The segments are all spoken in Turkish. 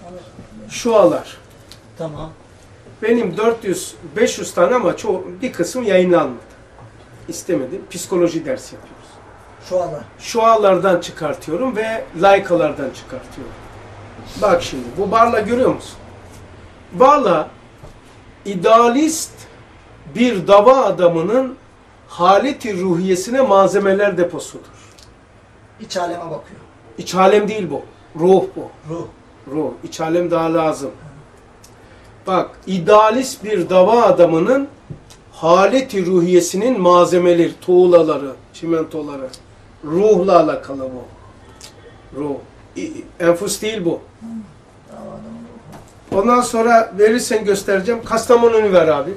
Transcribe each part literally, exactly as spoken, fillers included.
Şualar. Tamam. Benim dört yüz beş yüz tane ama çoğu, bir kısım yayınlanmadı. İstemedim. Psikoloji dersi yapıyoruz. Şualar. Şualardan çıkartıyorum ve laykalardan çıkartıyorum. Bak şimdi bu Barla görüyor musun? Barla idealist bir dava adamının haleti ruhiyesine malzemeler deposudur. İç aleme bakıyor. İç alem değil bu. Ruh bu. Ruh. Ruh. İç alem daha lazım. Bak, idealist bir dava adamının haleti ruhiyesinin malzemeleri, tuğlaları, çimentoları. Ruhla alakalı bu. Ruh. Enfus değil bu. Ondan sonra verirsen göstereceğim. Kastamonu'nu ver abi.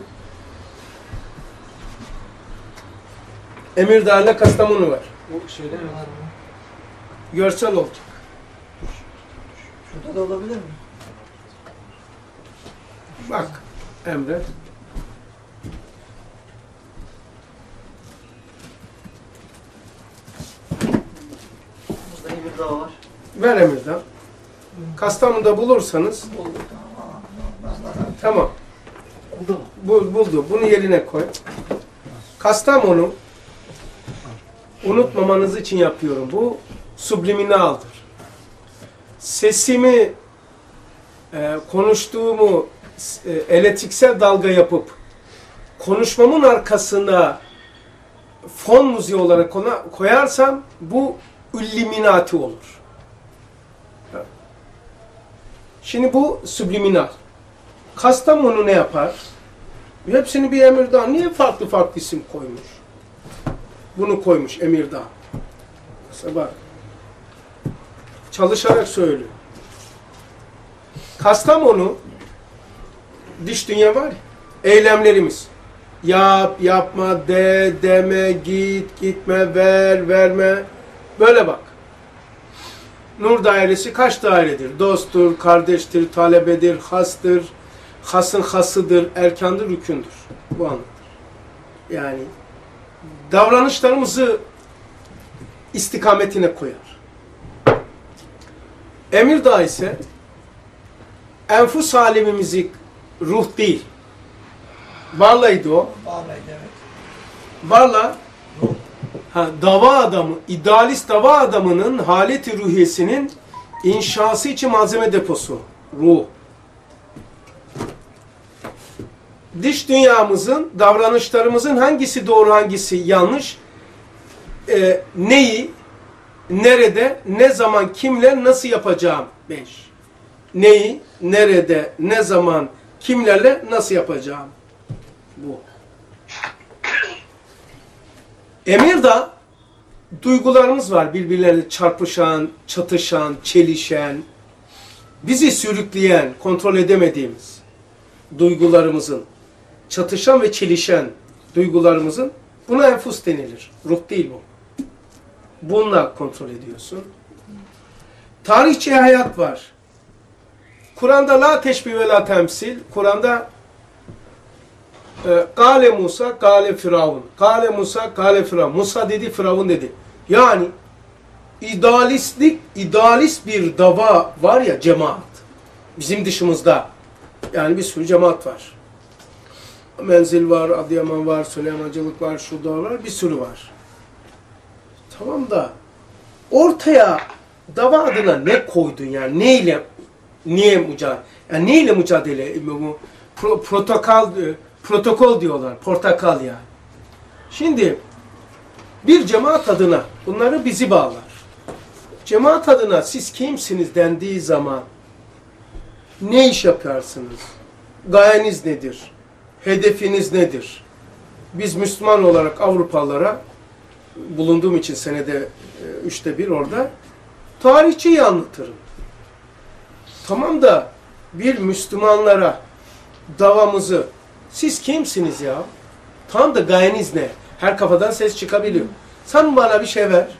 Emirdağ'la Kastamonu ver. O şeyde mi? Görsel olacak. Şurada da olabilir mi? Bak Emre. Burada bir daha var. Ver Emirdağ. Kastamonu'da bulursanız Oldu. Tamam. tamam. Oldu mu? Bul, buldu. Bunu yerine koy. Kastamonu unutmamanız için yapıyorum. Bu subliminaldır. Sesimi e, konuştuğumu e, elektriksel dalga yapıp konuşmamın arkasına fon müziği olarak ona koyarsam bu illuminati olur. Şimdi bu subliminal. Kastamonu ne yapar? Hepsini bir Emirdağ. Niye farklı farklı isim koymuş? Bunu koymuş Emirdağ. Mesela bak. Çalışarak söylüyor. Kastamonu dış dünya var ya. Eylemlerimiz. Yap, yapma, de, deme, git, gitme, ver, verme. Böyle bak. Nur dairesi kaç dairedir? Dosttur, kardeştir, talebedir, hastır, hasın hasıdır, erkandır, rükündür. Bu anlamda. Yani davranışlarımızı istikametine koyar. Emirdağ ise enfus alemimizi ruh değil. Varlaydı o. Varlaydı evet. Varla ha, dava adamı, idealist dava adamının haleti ruhiyesinin inşası için malzeme deposu. Ruh. Dış dünyamızın, davranışlarımızın hangisi doğru, hangisi yanlış, e, neyi, nerede, ne zaman, kimle, nasıl yapacağım? Beş. Neyi, nerede, ne zaman, kimlerle, nasıl yapacağım? Bu. Emirdağ, duygularımız var. Birbirleriyle çarpışan, çatışan, çelişen, bizi sürükleyen, kontrol edemediğimiz duygularımızın, çatışan ve çelişen duygularımızın, buna enfus denilir. Ruh değil bu. Bununla kontrol ediyorsun. Tarihçi hayat var. Kur'an'da la teşbih ve la temsil. Kur'an'da Kale Musa, Kale Firavun. Kale Musa, Kale Firavun. Musa dedi, Firavun dedi. Yani idealistlik, idealist bir dava var ya, cemaat. Bizim dışımızda. Yani bir sürü cemaat var. Menzil var, Adıyaman var, Süleymancılık var, şurada var, bir sürü var. Tamam da ortaya dava adına ne koydun yani? Neyle, niye mücadele? Yani neyle mücadele? Bu pro, protokol, protokol diyorlar, portakal yani. Şimdi bir cemaat adına bunları bizi bağlar. Cemaat adına siz kimsiniz dendiği zaman ne iş yaparsınız? Gayeniz nedir? Hedefiniz nedir? Biz Müslüman olarak Avrupalılara, bulunduğum için senede e, üçte bir orada, tarihçiyi anlatırım. Tamam da bir Müslümanlara davamızı, siz kimsiniz ya? Tam da gayeniz ne? Her kafadan ses çıkabiliyor. Sen bana bir şey ver.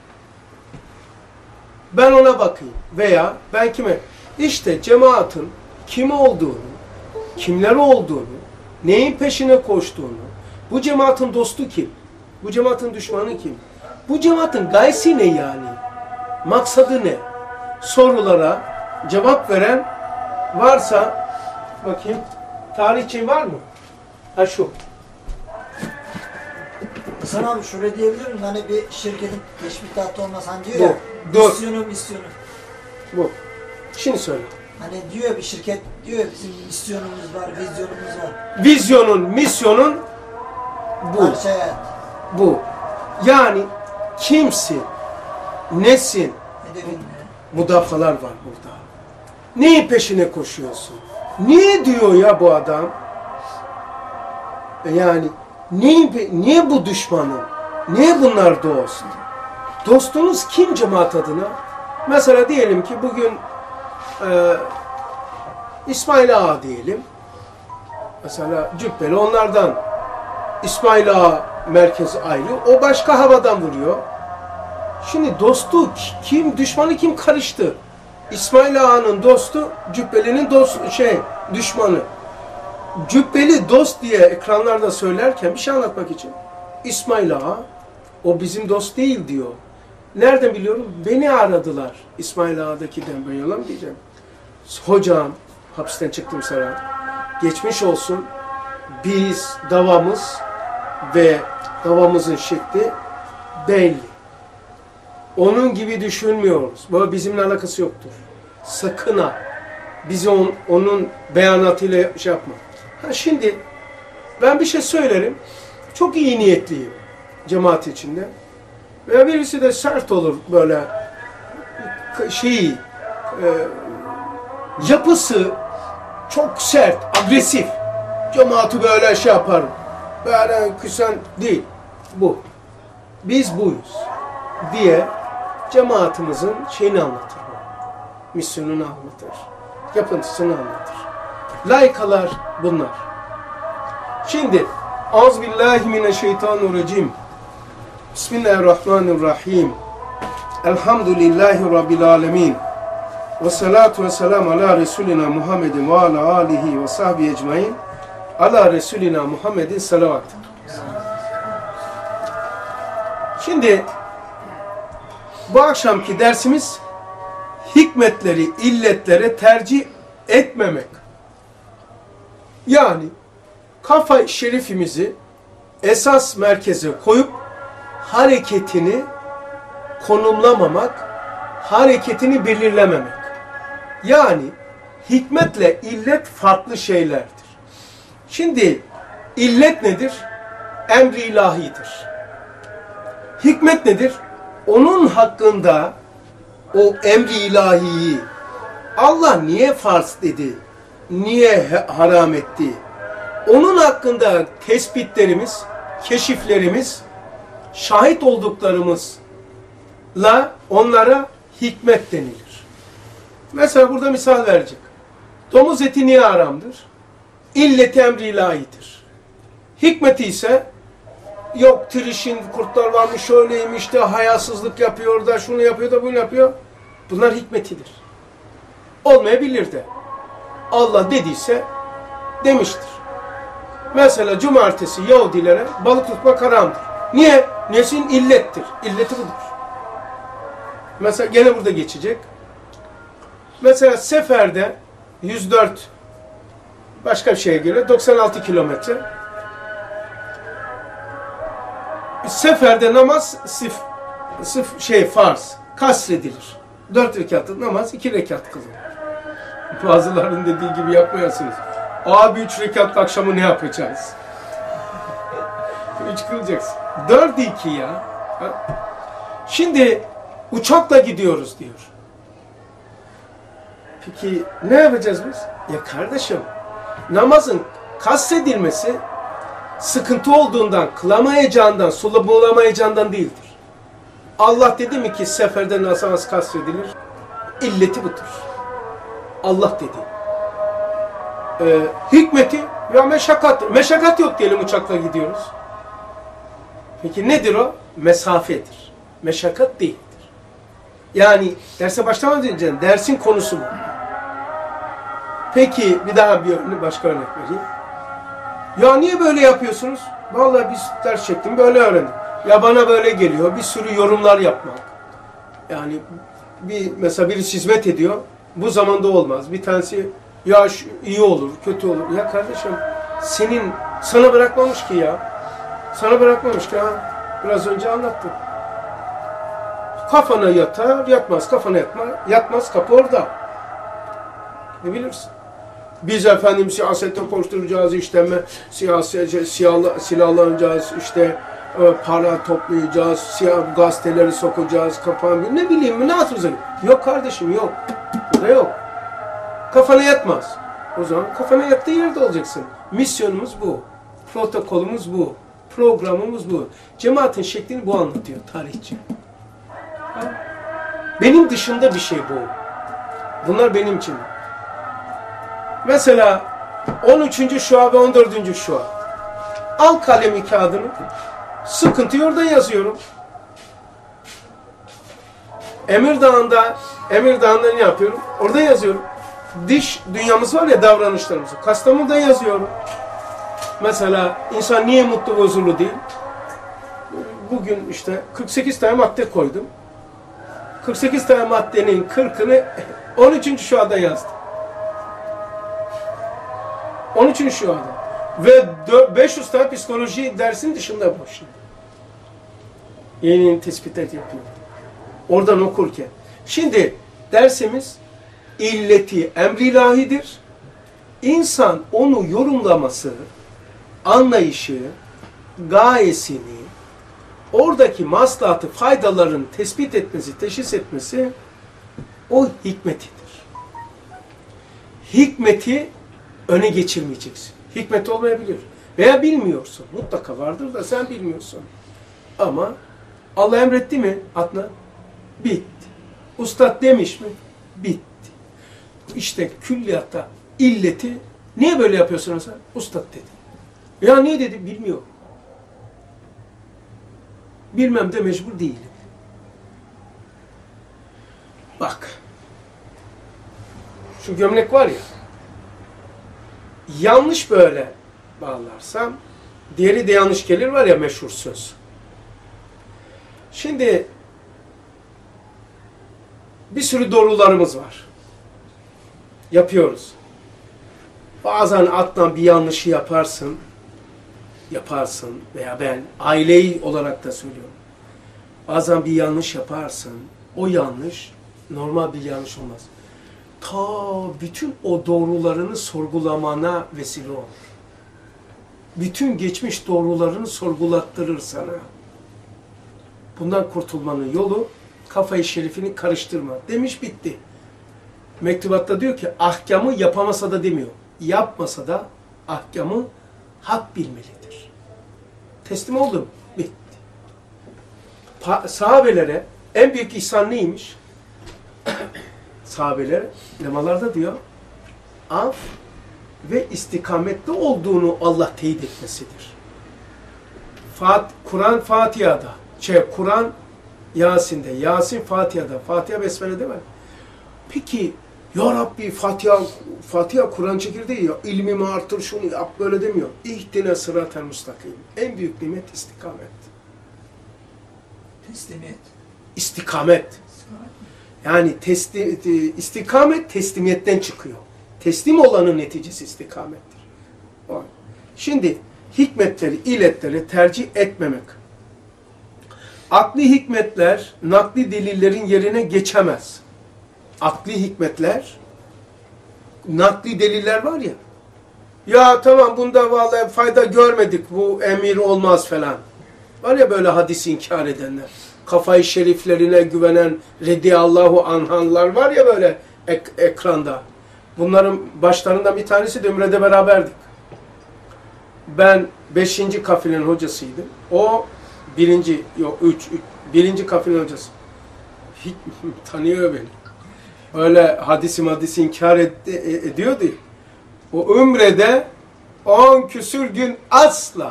Ben ona bakayım. Veya ben kime? İşte cemaatin kim olduğunu, kimler olduğunu, neyin peşine koştuğunu, bu cemaatin dostu kim? Bu cemaatin düşmanı kim? Bu cemaatin gayesi ne yani? Maksadı ne? Sorulara cevap veren varsa bakayım. Tarihçi var mı? Ha şu. Hasan abi şöyle diyebilir miyim? Hani bir şirketin teşvikatı olmaz. Hani diyor Dur, ya. dur. Misyonu misyonu. Bu. Şimdi söyle. Hani diyor bir şirket diyor bizim misyonumuz var, vizyonumuz var. Vizyonun, misyonun bu. Parça hayat. Bu. Yani kimsin? Nesin? Hedefin ne? Mudafalar var burada. Neyin peşine koşuyorsun? Niye diyor ya bu adam? Yani neyin, pe- niye bu düşmanın? Niye bunlar dost? Dostunuz kim cemaat adına? Mesela diyelim ki bugün e, İsmail Ağa diyelim. Mesela Cübbeli onlardan. İsmail Ağa merkezi ayrı. O başka havadan vuruyor. Şimdi dostu kim, düşmanı kim karıştı? İsmail Ağa'nın dostu, Cübbeli'nin dost şey düşmanı. Cübbeli dost diye ekranlarda söylerken bir şey anlatmak için İsmail Ağa o bizim dost değil diyor. Nereden biliyorum? Beni aradılar. İsmail Ağa'dakiden ben yalan diyeceğim. Hocam hapisten çıktım sonra. Geçmiş olsun. Biz davamız ve davamızın şekli belli. Onun gibi düşünmüyoruz. Bu bizimle alakası yoktur. Sakın ha. Bizi on, onun beyanatıyla şey yapma. Ha şimdi ben bir şey söylerim. Çok iyi niyetliyim cemaat içinde. Veya birisi de sert olur böyle şey e, yapısı çok sert, agresif. Cemaati böyle şey yaparım. Böyle küsen değil. Bu. Biz buyuz diye cemaatimizin şeyini anlatır. Misyonunu anlatır. Yapıntısını anlatır. Layıkalar bunlar. Şimdi Euzubillahimineşşeytanirracim. Bismillahirrahmanirrahim. Elhamdülillahi Rabbil alemin. Ve salatu ve selam ala Resulina Muhammedin ve ala alihi ve sahbihi ecmain. Ala Resulina Muhammedin salavat. Şimdi bu akşamki dersimiz hikmetleri, illetleri tercih etmemek. Yani kafa şerifimizi esas merkeze koyup hareketini konumlamamak, hareketini belirlememek. Yani hikmetle illet farklı şeylerdir. Şimdi illet nedir? Emri ilahidir. Hikmet nedir? Onun hakkında o emri ilahiyi Allah niye farz dedi? Niye haram etti? Onun hakkında tespitlerimiz, keşiflerimiz, şahit olduklarımızla onlara hikmet denilir. Mesela burada misal verecek. Domuz eti niye haramdır? İlleti emri ilahidir. Hikmeti ise yok trişin kurtlar varmış şöyleymiş de hayasızlık yapıyor da şunu yapıyor da bunu yapıyor. Bunlar hikmetidir. Olmayabilir de. Allah dediyse demiştir. Mesela cumartesi Yahudilere balık tutmak haramdır. Niye? Nesin? İllettir. İlleti budur. Mesela gene burada geçecek. Mesela seferde yüz dört başka bir şeye göre doksan altı kilometre. Seferde namaz sif, sif şey farz, kasredilir. Dört rekatlık namaz iki rekat kılınır. Bazılarının dediği gibi yapmayasınız. Abi üç rekatlı akşamı ne yapacağız? Üç kılacaksın. Dört iki ya. Şimdi uçakla gidiyoruz diyor. Peki ne yapacağız biz? Ya kardeşim namazın kasredilmesi sıkıntı olduğundan, kılamayacağından, sulu bulamayacağından değildir. Allah dedi mi ki seferde namaz kastedilir? İlleti budur. Allah dedi. Ee, hikmeti ya meşakkat. Meşakkat yok diyelim uçakla gidiyoruz. Peki nedir o? Mesafedir. Meşakkat değildir. Yani derse başlamadan önce dersin konusu bu. Peki bir daha bir örnek, başka örnek vereyim. Ya niye böyle yapıyorsunuz? Vallahi biz ders çektim böyle öğrendim. Ya bana böyle geliyor. Bir sürü yorumlar yapmak. Yani bir mesela birisi hizmet ediyor. Bu zamanda olmaz. Bir tanesi Ya şu iyi olur, kötü olur. Ya kardeşim senin, sana bırakmamış ki ya. Sana bırakmamış ki ha. Biraz önce anlattım. Kafana yatar, yatmaz. Kafana yatma, yatmaz. Kapı orada. Ne bilirsin? Biz efendim siyasette koşturacağız, işte siyaset, siyahla, silahlanacağız, işte e, para toplayacağız, siyah gazeteleri sokacağız, kapan ne bileyim ne atırız. Yok kardeşim yok. Burada yok. Kafana yatmaz. O zaman kafana yattığı yerde olacaksın. Misyonumuz bu. Protokolümüz bu. Programımız bu. Cemaatin şeklini bu anlatıyor tarihçi. Benim dışında bir şey bu. Bunlar benim için. Mesela on üçüncü şua ve on dördüncü şua. Al kalemi kağıdını. Sıkıntıyı oradan yazıyorum. Emirdağ'ında Emirdağ'ında ne yapıyorum? Orada yazıyorum. Diş dünyamız var ya, davranışlarımızı. Kastamonu'da yazıyorum. Mesela insan niye mutlu ve huzurlu değil? Bugün işte kırk sekiz tane madde koydum. kırk sekiz tane maddenin kırkını on üçüncü şuada yazdım. on üçüncü şuada. Ve beş yüz tane psikoloji dersin dışında boş. Yeni tespitler yapıyor. Oradan okurken. Şimdi dersimiz illeti emri ilahidir. İnsan onu yorumlaması, anlayışı, gayesini, oradaki maslahatı, faydaların tespit etmesi, teşhis etmesi o hikmetidir. Hikmeti öne geçirmeyeceksin. Hikmet olmayabilir. Veya bilmiyorsun. Mutlaka vardır da sen bilmiyorsun. Ama Allah emretti mi Adnan? Bitti. Ustad demiş mi? Bitti. İşte külliyatta illeti niye böyle yapıyorsun sen? Ustad dedi. Ya niye dedi? Bilmiyor. Bilmem de mecbur değilim. Bak. Şu gömlek var ya. Yanlış böyle bağlarsam diğeri de yanlış gelir var ya, meşhur söz. Şimdi bir sürü doğrularımız var. Yapıyoruz. Bazen Adnan bir yanlışı yaparsın. Yaparsın veya ben aileyi olarak da söylüyorum. Bazen bir yanlış yaparsın. O yanlış normal bir yanlış olmaz. Ta bütün o doğrularını sorgulamana vesile olur. Bütün geçmiş doğrularını sorgulattırır sana. Bundan kurtulmanın yolu kafayı şerifini karıştırma. Demiş bitti. Mektubatta diyor ki ahkamı yapamasa da demiyor. Yapmasa da ahkamı hak bilmelidir. Teslim oldum. Bitti. Pa sahabelere en büyük ihsan neymiş? Sahabelere lemalarda diyor af ve istikamette olduğunu Allah teyit etmesidir. Fat Kur'an Fatiha'da, şey Kur'an Yasin'de, Yasin Fatiha'da, Fatiha Besmele değil mi? Peki ya Rabbi Fatiha Fatiha Kur'an çekirdeği ya, ilmimi artır, şunu yap, böyle demiyor. İhdine sıratel müstakim. En büyük nimet istikamet. Teslimiyet. İstikamet. Yani teslim, istikamet teslimiyetten çıkıyor. Teslim olanın neticesi istikamettir. Şimdi hikmetleri, illetleri tercih etmemek. Akli hikmetler, nakli delillerin yerine geçemez. Akli hikmetler, nakli deliller var ya, ya tamam bunda vallahi fayda görmedik, bu emir olmaz falan. Var ya böyle hadis inkar edenler, kafayı şeriflerine güvenen rediyallahu anhanlar var ya böyle ek ekranda. Bunların başlarından bir tanesi de Ümre'de beraberdik. Ben beşinci kafilenin hocasıydım. O birinci, yok üç, üç birinci kafilenin hocası. Hiç, tanıyor beni. Öyle hadisi madisi inkar etti, ediyordu. O Ümre'de on küsür gün asla.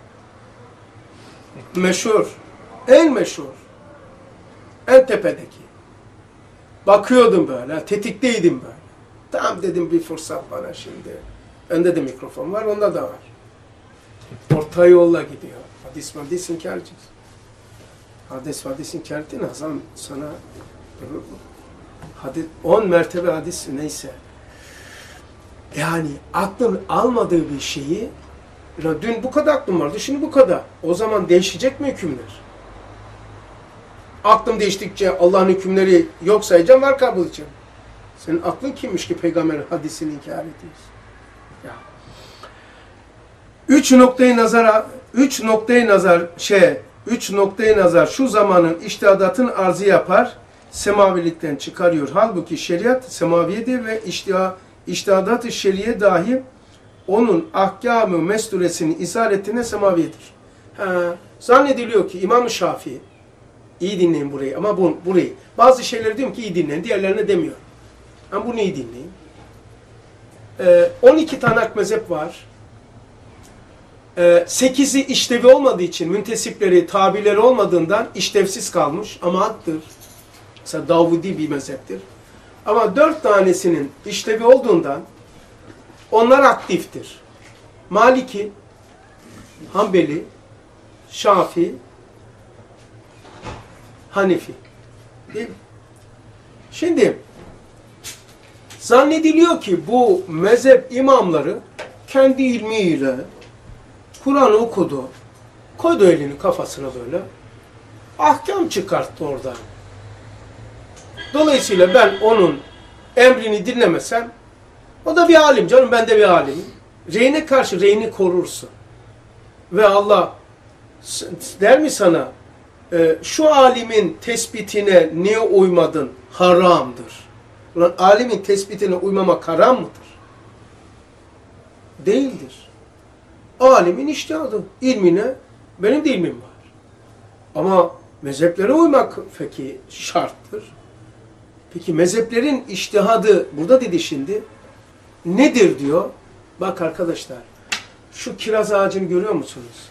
Meşhur. En meşhur. En tepedeki. Bakıyordum böyle, tetikteydim böyle. Tamam dedim, bir fırsat bana şimdi. Önde de mikrofon var, onda da var. Orta yolla gidiyor. Hadis madis inkarcı. Hadis hadis inkar ettin, Hasan sana hadis, on mertebe hadis neyse. Yani aklın almadığı bir şeyi, dün bu kadar aklım vardı, şimdi bu kadar. O zaman değişecek mi hükümler? Aklım değiştikçe Allah'ın hükümleri yok sayacağım, var kabul edeceğim. Senin aklın kimmiş ki peygamberin hadisini inkar ediyorsun? Ya. Üç noktayı nazara, üç noktayı nazar, şey, üç noktayı nazar şu zamanın içtihadatın arzı yapar, semavilikten çıkarıyor. Halbuki şeriat semaviyedir ve içtiha, içtihadat-ı şeriye dahi onun ahkâm-ı mesturesinin isaretine semaviyedir. Ha, zannediliyor ki İmam-ı Şafii, iyi dinleyin burayı ama bu, burayı, bazı şeyleri diyorum ki iyi dinleyin, diğerlerine demiyorum. Ama bunu iyi dinleyin. Ee, on iki tane hak mezhep var. Ee, sekizi işlevi olmadığı için, müntesipleri, tabileri olmadığından işlevsiz kalmış ama haktır. Mesela Davudi bir mezheptir. Ama dört tanesinin işlevi olduğundan onlar aktiftir. Maliki, Hanbeli, Şafii, Hanefi. Değil mi? Şimdi zannediliyor ki bu mezhep imamları kendi ilmiyle Kur'an okudu, koydu elini kafasına böyle, ahkam çıkarttı oradan. Dolayısıyla ben onun emrini dinlemesem, o da bir alim canım, ben de bir alimim. Reyine karşı reyini korursun. Ve Allah der mi sana, e, şu alimin tespitine niye uymadın? Haramdır. Ulan alimin tespitine uymamak haram mıdır? Değildir. Alimin içtihadı, ilmine benim de ilmim var. Ama mezheplere uymak peki şarttır. Peki mezheplerin içtihadı burada dedi şimdi nedir diyor? Bak arkadaşlar, şu kiraz ağacını görüyor musunuz?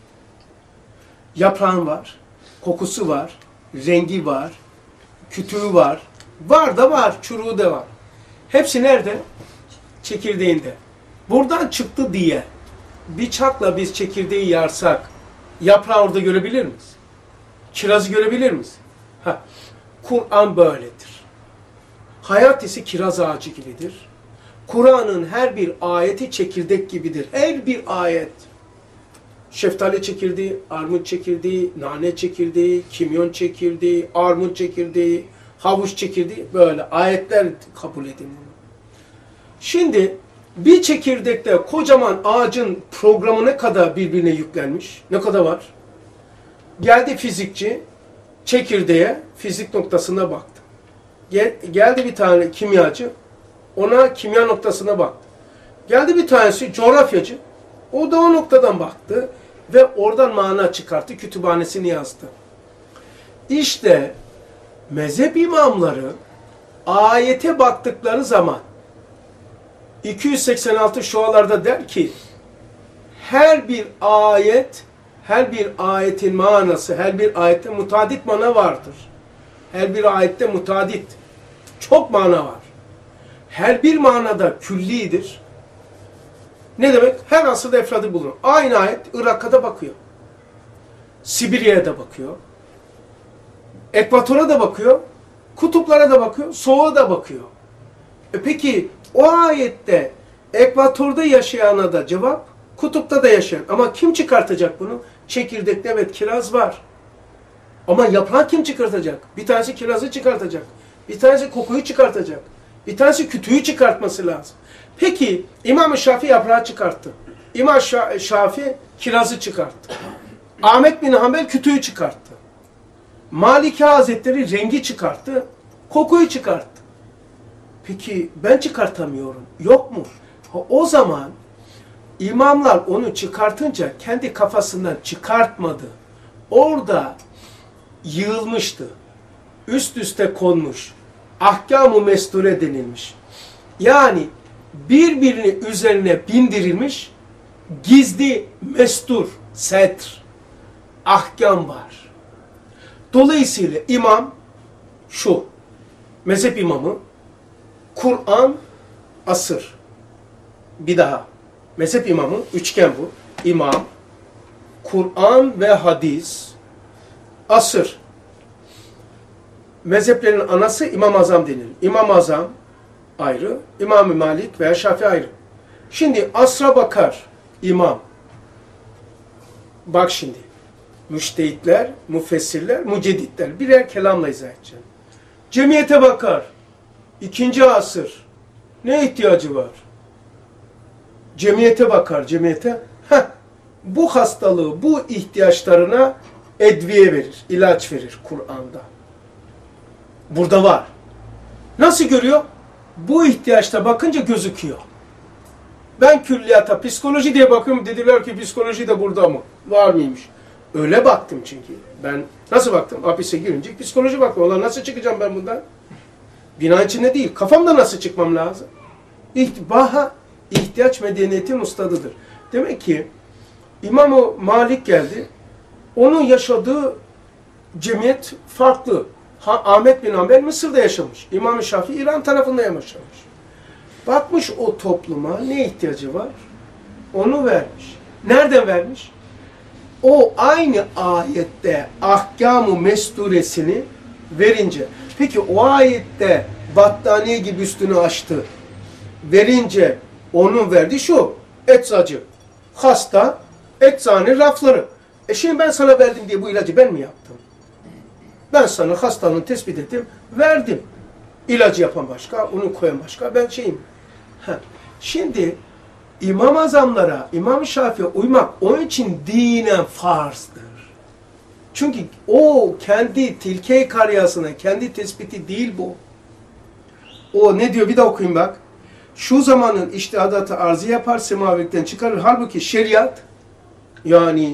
Yaprağı var, kokusu var, rengi var, kütüğü var. Var da var, çuruğu da var. Hepsi nerede? Çekirdeğinde. Buradan çıktı diye bıçakla biz çekirdeği yarsak, yaprağı orada görebilir miyiz? Kirazı görebilir miyiz? Ha, Kur'an böyledir. Hayat ise kiraz ağacı gibidir. Kur'an'ın her bir ayeti çekirdek gibidir. Her bir ayet. Şeftali çekirdeği, armut çekirdeği, nane çekirdeği, kimyon çekirdeği, armut çekirdeği, havuç çekirdeği, böyle ayetler kabul edin. Şimdi bir çekirdekte kocaman ağacın programı ne kadar birbirine yüklenmiş? Ne kadar var? Geldi fizikçi, çekirdeğe, fizik noktasına baktı. Gel, geldi bir tane kimyacı, ona kimya noktasına baktı. Geldi bir tanesi coğrafyacı, o da o noktadan baktı ve oradan mana çıkarttı, kütüphanesini yazdı. İşte mezhep imamları ayete baktıkları zaman iki yüz seksen altı şualarda der ki her bir ayet, her bir ayetin manası, her bir ayette mutadit mana vardır. Her bir ayette mutadit, çok mana var. Her bir manada küllidir. Ne demek? Her asırda efradı bulunur. Aynı ayet Irak'a da bakıyor. Sibirya'ya da bakıyor. Ekvatora da bakıyor. Kutuplara da bakıyor. Soğuğa da bakıyor. E peki o ayette ekvatorda yaşayana da cevap, kutupta da yaşayan. Ama kim çıkartacak bunu? Çekirdekte evet kiraz var. Ama yaprağı kim çıkartacak? Bir tanesi kirazı çıkartacak. Bir tanesi kokuyu çıkartacak. Bir tanesi kütüğü çıkartması lazım. Peki İmam-ı Şafii yaprağı çıkarttı. İmam Şafii kirazı çıkarttı. Ahmet bin Hanbel kütüğü çıkarttı. Maliki Hazretleri rengi çıkarttı. Kokuyu çıkarttı. Peki ben çıkartamıyorum. Yok mu? O zaman imamlar onu çıkartınca kendi kafasından çıkartmadı. Orada yığılmıştı. Üst üste konmuş. Ahkâm-ı mesture denilmiş. Yani birbirini üzerine bindirilmiş gizli mestur, setr, ahkam var. Dolayısıyla imam şu, mezhep imamı, Kur'an, asır. Bir daha, mezhep imamı, üçgen bu, imam, Kur'an ve hadis, asır. Mezheplerin anası İmam-ı Azam denilir. İmam-ı Azam, ayrı, İmam-ı Malik veya Şafii ayrı. Şimdi asra bakar imam. Bak şimdi. Müştehitler, müfessirler, mücedditler. Birer kelamla izah edeceğim. Cemiyete bakar. İkinci asır. Ne ihtiyacı var? Cemiyete bakar, cemiyete. Heh, bu hastalığı, bu ihtiyaçlarına edviye verir, ilaç verir Kur'an'da. Burada var. Nasıl görüyor? Bu ihtiyaçta bakınca gözüküyor. Ben külliyata, psikoloji diye bakıyorum. Dediler ki psikoloji de burada mı? Var mıymış? Öyle baktım çünkü. Ben nasıl baktım? Hapise girince psikoloji baktım. Ulan nasıl çıkacağım ben bundan? Bina içinde değil. Kafamda nasıl çıkmam lazım? İhtibaha, ihtiyaç medeniyetin ustadıdır. Demek ki İmam-ı Malik geldi. Onun yaşadığı cemiyet farklı. Ha, Ahmet bin Hanbel Mısır'da yaşamış. İmam-ı Şafii İran tarafında yaşamış. Bakmış o topluma ne ihtiyacı var? Onu vermiş. Nereden vermiş? O aynı ayette ahkam-ı mesturesini verince. Peki o ayette battaniye gibi üstünü açtı. Verince onun verdiği şu. Eczacı, hasta, eczane rafları. E şimdi ben sana verdim diye bu ilacı ben mi yaptım? Ben sana hastalığını tespit ettim, verdim. İlacı yapan başka, onu koyan başka, ben şeyim. Heh. Şimdi İmam-ı Azamlara, İmam-ı Şafii'ye uymak onun için dinen farzdır. Çünkü o kendi tilke-i karyasına, kendi tespiti değil bu. O ne diyor? Bir de okuyayım bak. Şu zamanın içtihadatı arzı yapar, semavilikten çıkarır. Halbuki şeriat, yani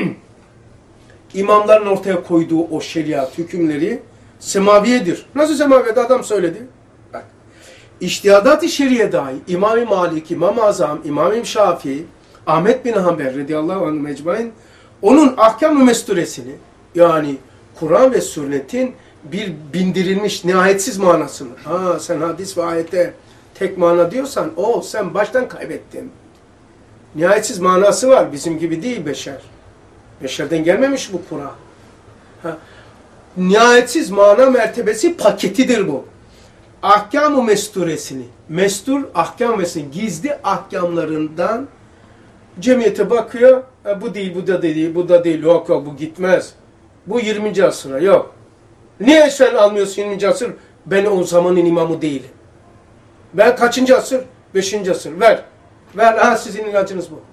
imamların ortaya koyduğu o şeriat hükümleri semaviyedir. Nasıl semaviyedir? Adam söyledi. Bak. İçtihadat-ı şeriye dahi İmam-ı Malik, İmam-ı Azam, İmam-ı Şafii, Ahmet bin Hanbel radıyallahu anh mecmain onun ahkam-ı mesturesini, yani Kur'an ve sünnetin bir bindirilmiş nihayetsiz manasını. Ha sen hadis ve ayete tek mana diyorsan o sen baştan kaybettin. Nihayetsiz manası var. Bizim gibi değil beşer. Beşerden gelmemiş bu Kur'an. Ha. Nihayetsiz mana mertebesi paketidir bu. Ahkam-ı mesturesini, mestur ahkam vesin gizli ahkamlarından cemiyete bakıyor. E, bu değil, bu da değil, bu da değil. Yok yok bu gitmez. Bu yirminci asıra yok. Niye sen almıyorsun yirminci asır? Ben o zamanın imamı değilim. Ben kaçıncı asır? beşinci asır. Ver. Ver. Ha sizin ilacınız bu.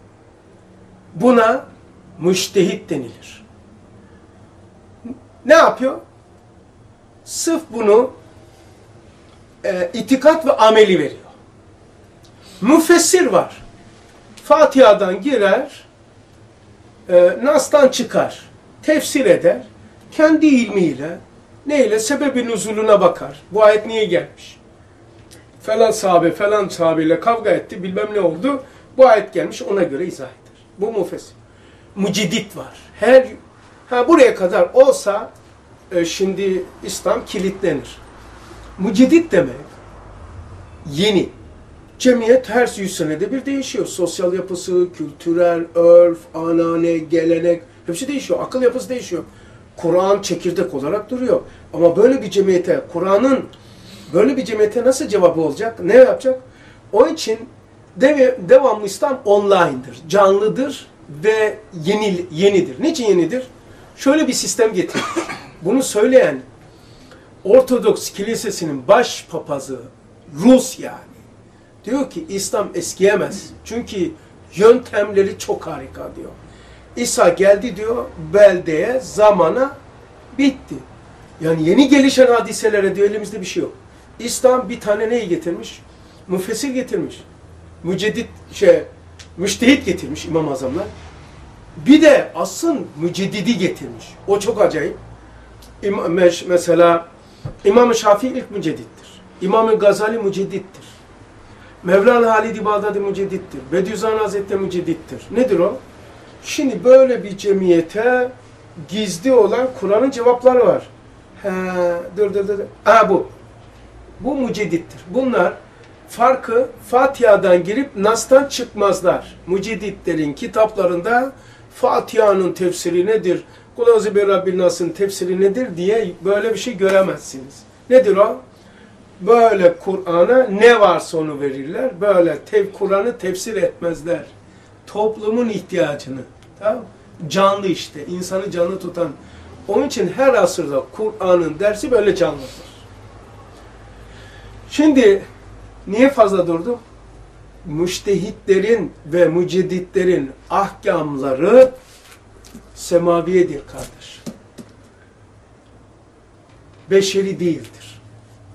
Buna müştehit denilir. Ne yapıyor? Sırf bunu e, itikat ve ameli veriyor. Müfessir var. Fatiha'dan girer, e, Nas'tan çıkar, tefsir eder, kendi ilmiyle, neyle? Sebebi nüzuluna bakar. Bu ayet niye gelmiş? Falan sahabe, falan sahabeyle kavga etti, bilmem ne oldu. Bu ayet gelmiş, ona göre izah eder. Bu müfessir. Mücidit var. Her ha buraya kadar olsa e, şimdi İslam kilitlenir. Mücidit demek yeni. Cemiyet her yüz senede bir değişiyor. Sosyal yapısı, kültürel, örf, anane, gelenek hepsi değişiyor. Akıl yapısı değişiyor. Kur'an çekirdek olarak duruyor. Ama böyle bir cemiyete, Kur'an'ın böyle bir cemiyete nasıl cevabı olacak? Ne yapacak? Onun için dev, devamlı İslam online'dır, canlıdır ve yeni, yenidir. Niçin yenidir? Şöyle bir sistem getirmiş. Bunu söyleyen Ortodoks Kilisesi'nin baş papazı Rus yani. Diyor ki İslam eskiyemez. Çünkü yöntemleri çok harika diyor. İsa geldi diyor beldeye, zamana bitti. Yani yeni gelişen hadiselere diyor elimizde bir şey yok. İslam bir tane neyi getirmiş? Müfessir getirmiş. Müceddit, şey, müştehit getirmiş İmam Azamlar. Bir de asıl müceddidi getirmiş. O çok acayip. İmam, mesela İmam-ı Şafii ilk müceddittir. İmam-ı Gazali müceddittir. Mevlana Halid-i Bağdadi müceddittir. Bediüzzaman Hazretleri müceddittir. Nedir o? Şimdi böyle bir cemiyete gizli olan Kur'an'ın cevapları var. He, dur dur dur. Ha bu. Bu müceddittir. Bunlar farkı Fatiha'dan girip Nas'tan çıkmazlar. Mücedditlerin kitaplarında Fatiha'nın tefsiri nedir? Kul-A'zu bi Rabbin Nas'ın tefsiri nedir diye böyle bir şey göremezsiniz. Nedir o? böyle Kur'an'a ne varsa onu verirler. Böyle tev Kur'an'ı tefsir etmezler. Toplumun ihtiyacını. Tamam? Canlı işte. İnsanı canlı tutan. Onun için her asırda Kur'an'ın dersi böyle canlıdır. Şimdi niye fazla durdum? Müştehitlerin ve mücedditlerin ahkamları semaviyedir kardeş. Beşeri değildir.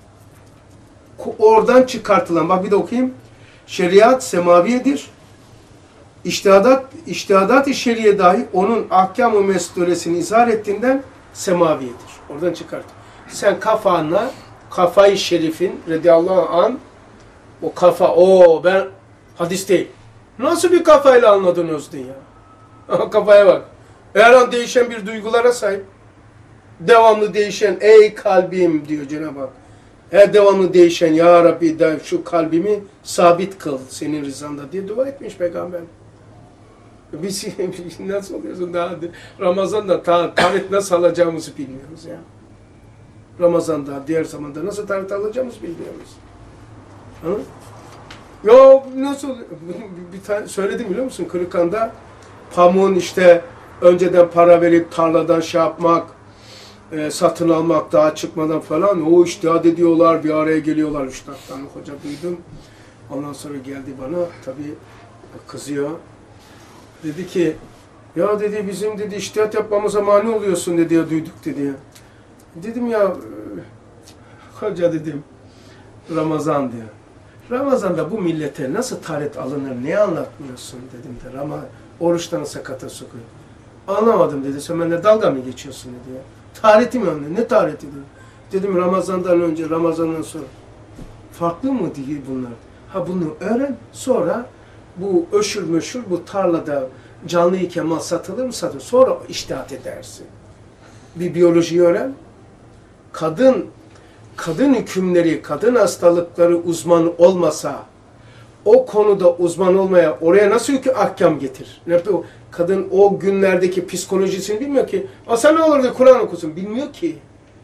Oradan çıkartılan, bak bir de okuyayım. Şeriat semaviyedir. İçtihadat, içtihadat-ı şeriye dahi onun ahkam-ı mesdulesini izah ettiğinden semaviyedir. Oradan çıkart. Sen kafanla, kafayı şerifin radıyallahu an, o kafa, o ben hadis değil. Nasıl bir kafayla anladın Özdün ya? Kafaya bak. Her an değişen bir duygulara sahip. Devamlı değişen, ey kalbim diyor Cenab-ı Hak. Her devamlı değişen, ya Rabbi de şu kalbimi sabit kıl senin rızanda diye dua etmiş Peygamber. Biz nasıl oluyorsun daha Ramazan'da ta, taharet nasıl alacağımızı bilmiyoruz ya. Ramazan'da, diğer zamanda nasıl taharet alacağımızı bilmiyoruz. Anladın? Ya nasıl oluyor? Bir, bir tane söyledim biliyor musun? Kırıkhan'da pamuğun işte önceden para verip tarladan şey yapmak, e, satın almak daha çıkmadan falan o iştihad ediyorlar, bir araya geliyorlar. Üç dört tane hoca duydum. Ondan sonra geldi bana tabii kızıyor. Dedi ki ya dedi bizim dedi iştihat yapmamıza mani oluyorsun dedi ya duyduk dedi ya. Dedim ya hoca dedim Ramazan diyor. Ramazan'da bu millete nasıl taharet alınır ne anlatmıyorsun dedim de Ramazan oruçtan sakata sokuyor. Anlamadım dedi. Sen benimle dalga mı geçiyorsun dedi ya. Tahareti mi anlıyor? Ne tahareti dedi. Dedim Ramazan'dan önce, Ramazan'dan sonra. Farklı mı değil bunlar? Ha bunu öğren. Sonra bu öşür möşür bu tarlada canlıyken mal satılır mı satılır. Sonra içtihat edersin. Bir biyolojiyi öğren. Kadın, kadın hükümleri, kadın hastalıkları uzmanı olmasa o konuda uzman olmaya oraya nasıl hüküm ahkam getir? Ne yapıyor? Kadın o günlerdeki psikolojisini bilmiyor ki. Asa ne olur da Kur'an okusun. Bilmiyor ki.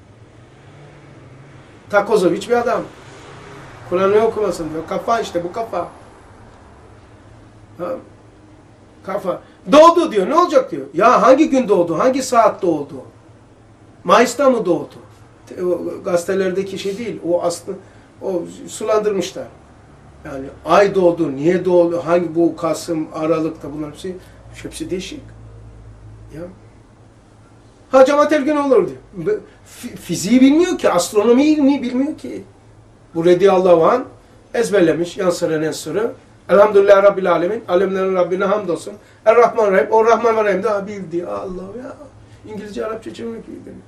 Takozoviç bir adam. Kur'an'ı okumasın diyor. Kafa işte bu kafa. Ha? Kafa. Doğdu diyor. Ne olacak diyor. Ya hangi gün doğdu? Hangi saat doğdu? Mayıs'ta mı doğdu? O gazetelerdeki şey değil. O aslı o sulandırmışlar. Yani ay doğdu, niye doğdu, hangi bu Kasım, Aralık'ta bunlar hepsi, hepsi değişik. Ya. Ha cemaat her gün olur diyor. Fiziği bilmiyor ki, astronomiyi bilmiyor ki. Bu radıyallahu anh ezberlemiş, yansıran ensürü. Elhamdülillah Rabbil Alemin, alemlerin Rabbine hamdolsun. Er-Rahman Rahim, o Rahman ve Rahim daha bildi. Allah ya. İngilizce, Arapça çevirmek gibi değil mi?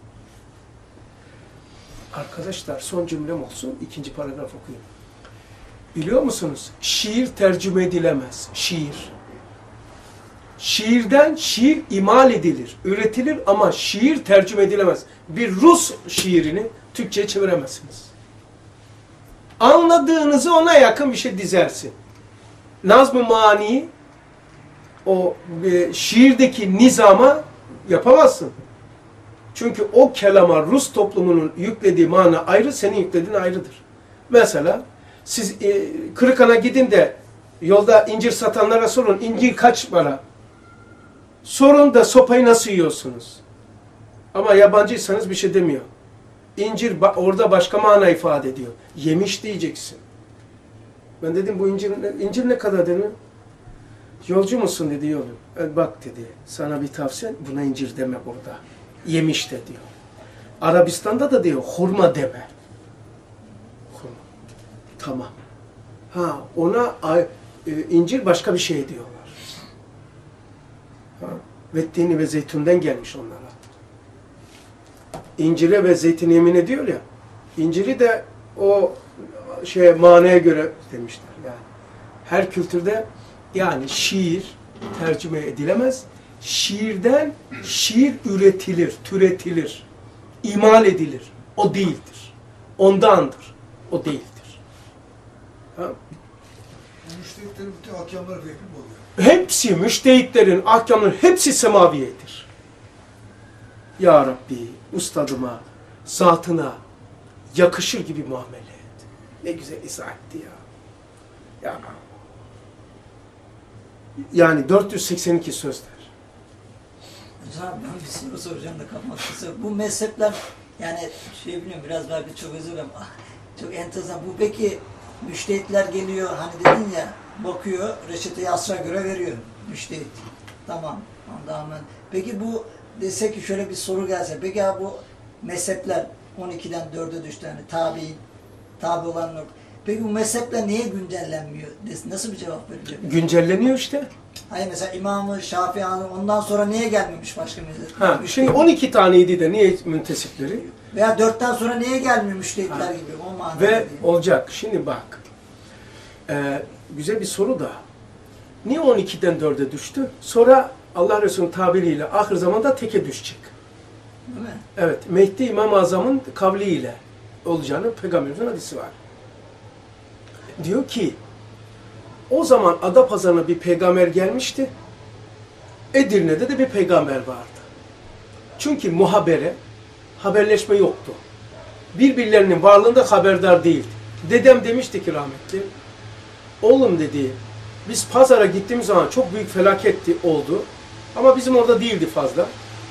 Arkadaşlar son cümlem olsun, ikinci paragraf okuyayım. Biliyor musunuz? Şiir tercüme edilemez. Şiir. Şiirden şiir imal edilir, üretilir ama şiir tercüme edilemez. Bir Rus şiirini Türkçe'ye çeviremezsiniz. Anladığınızı ona yakın bir şey dizersin. Nazm-ı Mani o e, şiirdeki nizama yapamazsın. Çünkü o kelama Rus toplumunun yüklediği mana ayrı, senin yüklediğin ayrıdır. Mesela siz e, Kırıkhan'a gidin de yolda incir satanlara sorun, incir kaç para? Sorun da sopayı nasıl yiyorsunuz? Ama yabancıysanız bir şey demiyor. İncir orada başka mana ifade ediyor. Yemiş diyeceksin. Ben dedim bu incir, incir ne kadar dedim. Yolcu musun dedi yolum. E, bak dedi sana bir tavsiye buna incir deme orada. Yemiş de diyor. Arabistan'da da diyor hurma deme. Hurma. Tamam. Ha ona e, incir başka bir şey diyorlar. Ha, vettini ve zeytunden gelmiş onlara. İncire ve zeytin yemin ediyor ya. İnciri de o şey manaya göre demişler yani. Her kültürde yani şiir tercüme edilemez. Şiirden şiir üretilir, türetilir, imal edilir. O değildir. Ondandır. O değildir. Ha? Müştehitlerin bütün ahkamları vehbi mi oluyor? Hepsi, müştehitlerin ahkamların hepsi semaviyedir. Ya Rabbi, ustadıma, zatına yakışır gibi muamele et. Ne güzel izah etti ya. Ya. Yani dört yüz seksen iki sözler. Hocam ben bir soru soracağım da kapatması. Bu mezhepler yani şey bilmiyorum biraz belki çok özür dilerim. Ah, çok enteresan. Bu peki müştehitler geliyor hani dedin ya bakıyor reçeteyi asra göre veriyor müştehit. Tamam. Ondan ben. Peki bu dese ki şöyle bir soru gelse. Peki ya bu mezhepler on ikiden dörde düştü yani tabi tabi olanlar. Peki bu mezhepler niye güncellenmiyor? Nasıl bir cevap verecek? Güncelleniyor işte. Hayır mesela İmam-ı Şafii ondan sonra niye gelmemiş başka mezhep? Ha, şimdi on iki taneydi de niye müntesipleri? Veya dörtten sonra niye gelmiyor müştehitler gibi? O manada Ve diyeyim. olacak. Şimdi bak. Ee, güzel bir soru da. Niye on ikiden dörde düştü? Sonra Allah Resulü'nün tabiriyle ahir zamanda teke düşecek. Değil mi? Evet. Mehdi İmam-ı Azam'ın kavliyle olacağını Peygamberimizin hadisi var. Diyor ki o zaman Adapazarı'na bir peygamber gelmişti. Edirne'de de bir peygamber vardı. Çünkü muhabere, haberleşme yoktu. Birbirlerinin varlığında haberdar değildi. Dedem demişti ki rahmetli, oğlum dedi, biz pazara gittiğimiz zaman çok büyük felaketti oldu. Ama bizim orada değildi fazla.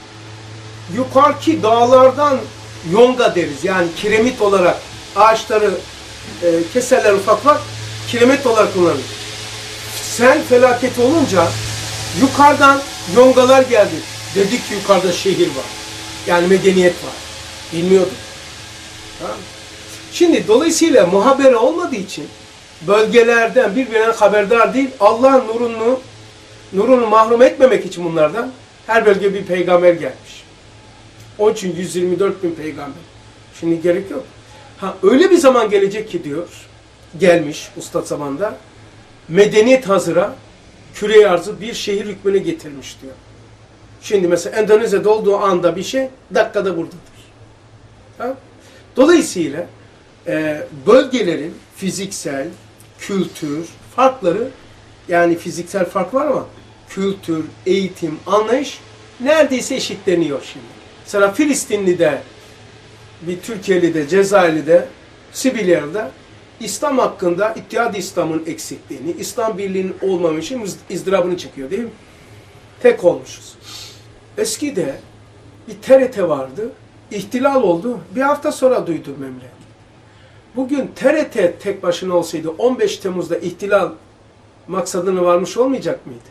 Yukarıki dağlardan yonga deriz. Yani kiremit olarak ağaçları e, keserler ufak ufak, kiremit olarak kullanılır. Sen felaket olunca yukarıdan yongalar geldi. Dedik ki yukarıda şehir var. Yani medeniyet var. Bilmiyorduk. Tamam. Şimdi dolayısıyla muhabere olmadığı için bölgelerden birbirinden haberdar değil. Allah'ın nurunu nurunu mahrum etmemek için bunlardan her bölge bir peygamber gelmiş. Onun için yüz yirmi dört bin peygamber. Şimdi gerek yok. Ha öyle bir zaman gelecek ki diyor, gelmiş Ustad zamanda, medeniyet hazıra, küre arzı bir şehir hükmüne getirmiş diyor. Şimdi mesela Endonezya'da olduğu anda bir şey, dakikada buradadır. Ha? Dolayısıyla e, bölgelerin fiziksel, kültür farkları, yani fiziksel fark var ama kültür, eğitim, anlayış neredeyse eşitleniyor şimdi. Mesela Filistinli'de, bir Türkiye'li'de, Cezayirli'de, Sibilya'da İslam hakkında İttihad-ı İslam'ın eksikliğini, İslam birliğinin olmamışın izdırabını çekiyor değil mi? Tek olmuşuz. Eskide bir T R T vardı, ihtilal oldu, bir hafta sonra duydu memleket. Bugün T R T tek başına olsaydı on beş Temmuz'da ihtilal maksadına varmış olmayacak mıydı?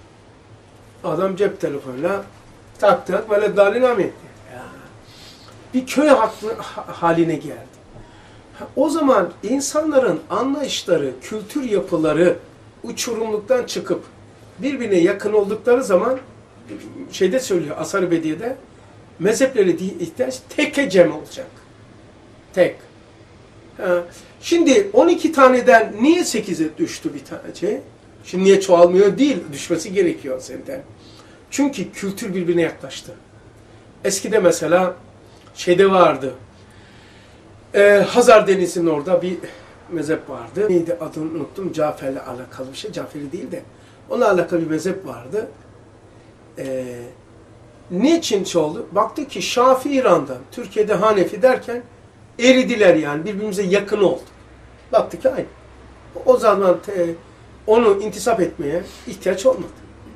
Adam cep telefonuyla tak tak böyle dalina mı etti? Bir köy haklı, haline geldi. O zaman insanların anlayışları, kültür yapıları uçurumluktan çıkıp birbirine yakın oldukları zaman şeyde söylüyor Asar-ı Bediye'de mezhepleri ihtiyaç teke cem olacak. Tek. Ha. Şimdi on iki taneden niye sekize düştü bir tane şey? Şimdi niye çoğalmıyor değil, düşmesi gerekiyor senden. Çünkü kültür birbirine yaklaştı. Eskide mesela şeyde vardı. Ee, Hazar Denizi'nin orada bir mezhep vardı. Neydi adını unuttum. Cafer'le alakalı bir şey. Cafer'i değil de. Onunla alakalı bir mezhep vardı. Ee, niçin şey oldu? Baktı ki Şafii İran'dan, Türkiye'de Hanefi derken eridiler yani. Birbirimize yakın oldu. Baktı ki aynı. O zaman te, onu intisap etmeye ihtiyaç olmadı.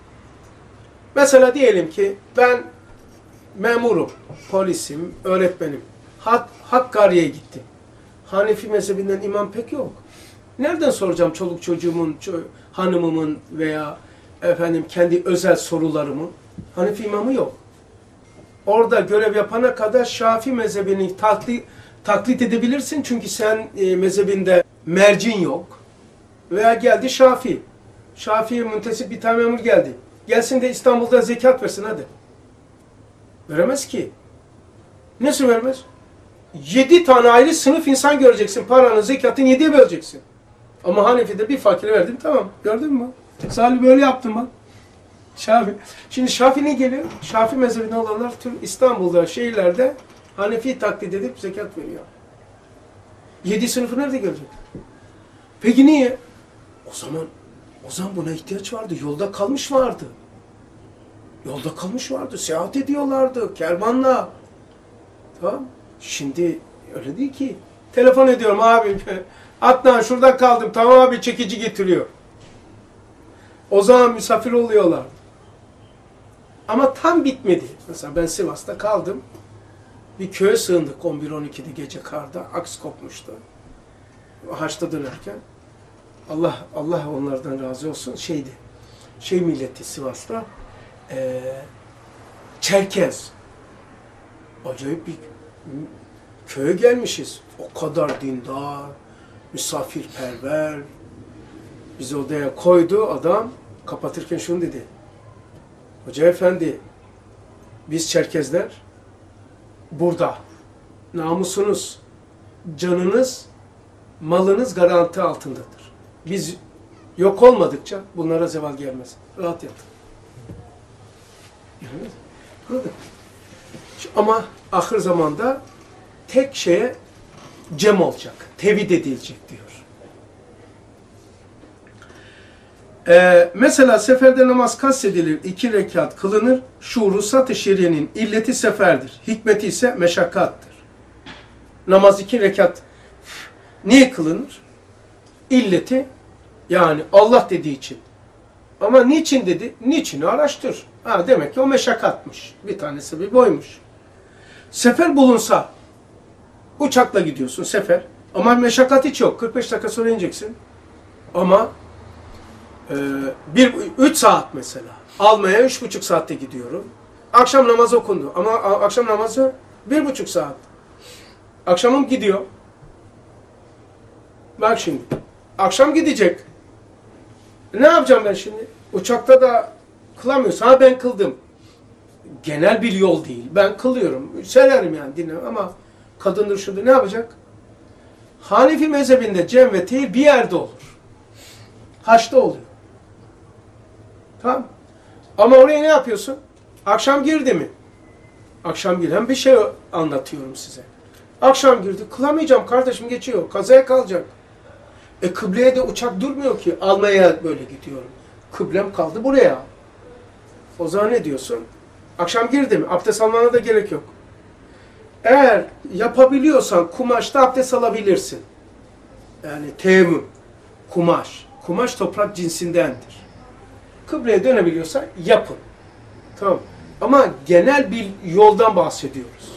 Mesela diyelim ki ben memurum, polisim, öğretmenim. Hak, Hakkari'ye gittim. Hanefi mezhebinden imam pek yok. Nereden soracağım çoluk çocuğumun, ço hanımımın veya efendim kendi özel sorularımı? Hanefi imamı yok. Orada görev yapana kadar Şafii mezhebini taklit, taklit edebilirsin. Çünkü sen e, mezhebinde mercin yok. Veya geldi Şafii. Şafii'ye müntesip bir tane memur geldi. Gelsin de İstanbul'da zekat versin hadi. Veremez ki. Nasıl vermez? Yedi tane ayrı sınıf insan göreceksin. Paranın, zekatını yediye böleceksin. Ama Hanefi'de bir fakire verdim. Tamam. Gördün mü? Salih böyle yaptım bak. Şafii. Şimdi Şafii ne geliyor? Şafii mezhebinde olanlar tüm İstanbul'da, şehirlerde Hanefi taklit edip zekat veriyor. Yedi sınıfı nerede görecek? Peki niye? O zaman o zaman buna ihtiyaç vardı. Yolda kalmış vardı. Yolda kalmış vardı. Seyahat ediyorlardı. Kervanla. Tamam. Şimdi öyle değil ki. Telefon ediyorum abi. Adnan şurada kaldım. Tamam abi çekici getiriyor. O zaman misafir oluyorlar. Ama tam bitmedi. Mesela ben Sivas'ta kaldım. Bir köye sığındık on bir on ikide gece karda. Aks kopmuştu. Haçta dönerken. Allah Allah onlardan razı olsun. Şeydi. Şey milleti Sivas'ta. Ee, Çerkez. Acayip bir köye gelmişiz. O kadar dindar, misafirperver. Bizi odaya koydu adam. Kapatırken şunu dedi. Hoca efendi, biz Çerkezler burada. Namusunuz, canınız, malınız garanti altındadır. Biz yok olmadıkça bunlara zeval gelmez. Rahat yatın. Ama ahir zamanda tek şeye cem olacak, tevhid edilecek diyor. Ee, mesela seferde namaz kastedilir, iki rekat kılınır. Şu ruhsat-ı şeriyenin illeti seferdir. Hikmeti ise meşakkattır. Namaz iki rekat niye kılınır? İlleti yani Allah dediği için. Ama niçin dedi? Niçin araştır. Ha, demek ki o meşakkatmış. Bir tanesi bir boymuş. Sefer bulunsa uçakla gidiyorsun sefer. Ama meşakkat hiç yok. kırk beş dakika sonra ineceksin. Ama e, bir, üç saat mesela. Almaya üç buçuk saatte gidiyorum. Akşam namazı okundu. Ama akşam namazı bir buçuk saat. Akşamım gidiyor. Bak şimdi. Akşam gidecek. Ne yapacağım ben şimdi? Uçakta da kılamıyorsun. Ha ben kıldım. Genel bir yol değil. Ben kılıyorum. Söylerim yani dinle ama kadındır şurada ne yapacak? Hanefi mezhebinde cem ve teyir bir yerde olur. Haçta oluyor. Tamam. Ama oraya ne yapıyorsun? Akşam girdi mi? Akşam girdi. Hem bir şey anlatıyorum size. Akşam girdi. Kılamayacağım kardeşim geçiyor. Kazaya kalacak. E kıbleye de uçak durmuyor ki. Almaya böyle gidiyorum. Kıblem kaldı buraya. O zaman ne diyorsun? Akşam girdi mi? Abdest almana da gerek yok. Eğer yapabiliyorsan kumaşta abdest alabilirsin. Yani teyemmüm. Kumaş. Kumaş toprak cinsindendir. Kıbleye dönebiliyorsan yapın. Tamam. Ama genel bir yoldan bahsediyoruz.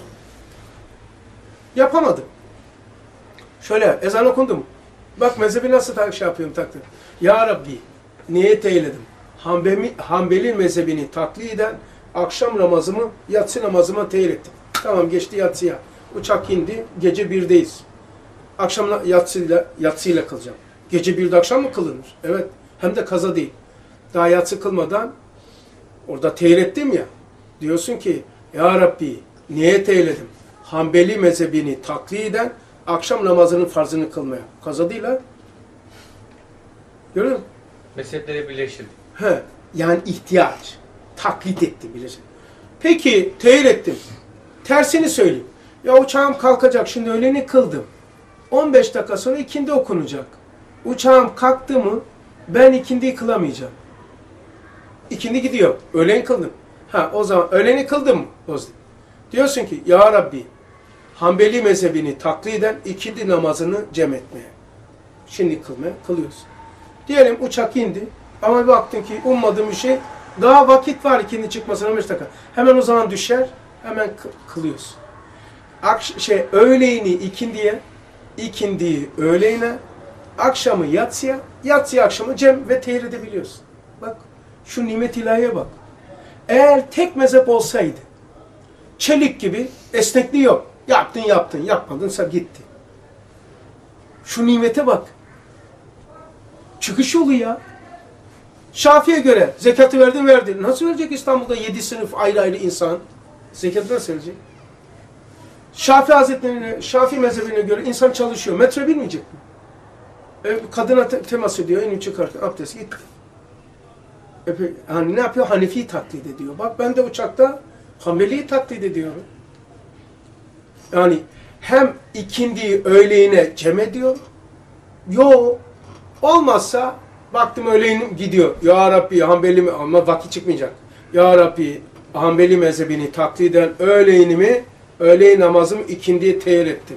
Yapamadım. Şöyle ezan okundu mu? Bak mezhebi nasıl şey yapıyorum takdir. Ya Rabbi niyet eyledim. Hanbeli, Hanbeli mezhebini takliden akşam namazımı yatsı namazıma teyir ettim. Tamam geçti yatsıya. Uçak indi. Gece birdeyiz. Akşam yatsıyla, yatsıyla kılacağım. Gece birde akşam mı kılınır? Evet. Hem de kaza değil. Daha yatsı kılmadan orada teyir ettim ya. Diyorsun ki Ya Rabbi niyet eyledim. Hanbeli mezhebini takliden akşam namazının farzını kılmaya. Kaza değil ha. Görüyor musun? Mezhepleri birleştirdi. He. Yani ihtiyaç. Taklit etti bilirsin. Peki teyir ettim. Tersini söyleyeyim. Ya uçağım kalkacak şimdi öğleni kıldım. on beş dakika sonra ikindi okunacak. Uçağım kalktı mı ben ikindiyi kılamayacağım. İkindi gidiyor. Öğlen kıldım. Ha o zaman öğleni kıldım mı? Diyorsun ki Ya Rabbi Hanbeli mezhebini takliden ikindi namazını cem etmeye. Şimdi kılmaya kılıyorsun. Diyelim uçak indi ama baktın ki ummadığın bir şey daha vakit var ikindi çıkmasına on beş dakika. Hemen o zaman düşer hemen kılıyorsun. Akş şey öğleyini ikindiye, ikindiyi öğleyine, akşamı yatsıya, yatsıya akşamı cem ve teyir edebiliyorsun. Bak şu nimet ilahiye bak. Eğer tek mezhep olsaydı çelik gibi esnekliği yok. Yaptın yaptın, yapmadınsa gitti. Şu nimete bak. Çıkış yolu ya. Şafii'ye göre zekatı verdin verdin. Nasıl verecek İstanbul'da yedi sınıf ayrı ayrı insan? Zekatı nasıl verecek? Şafii Hazretleri'ne, Şafii mezhebine göre insan çalışıyor. Metre bilmeyecek mi? E, kadına te temas ediyor, elini çıkartıyor, abdest gitti. E, hani ne yapıyor? Hanefi'yi taklit ediyor. Bak ben de uçakta Hanbeli'yi taklit ediyorum. Yani hem ikindiyi öğleyine cem ediyor. Yo, olmazsa baktım öğleyin gidiyor. Ya Rabbi Hanbeli mi? Ama vakit çıkmayacak. Ya Rabbi Hanbeli mezhebini takliden öğleyinimi, öğleyin namazımı ikindiye teyir ettim.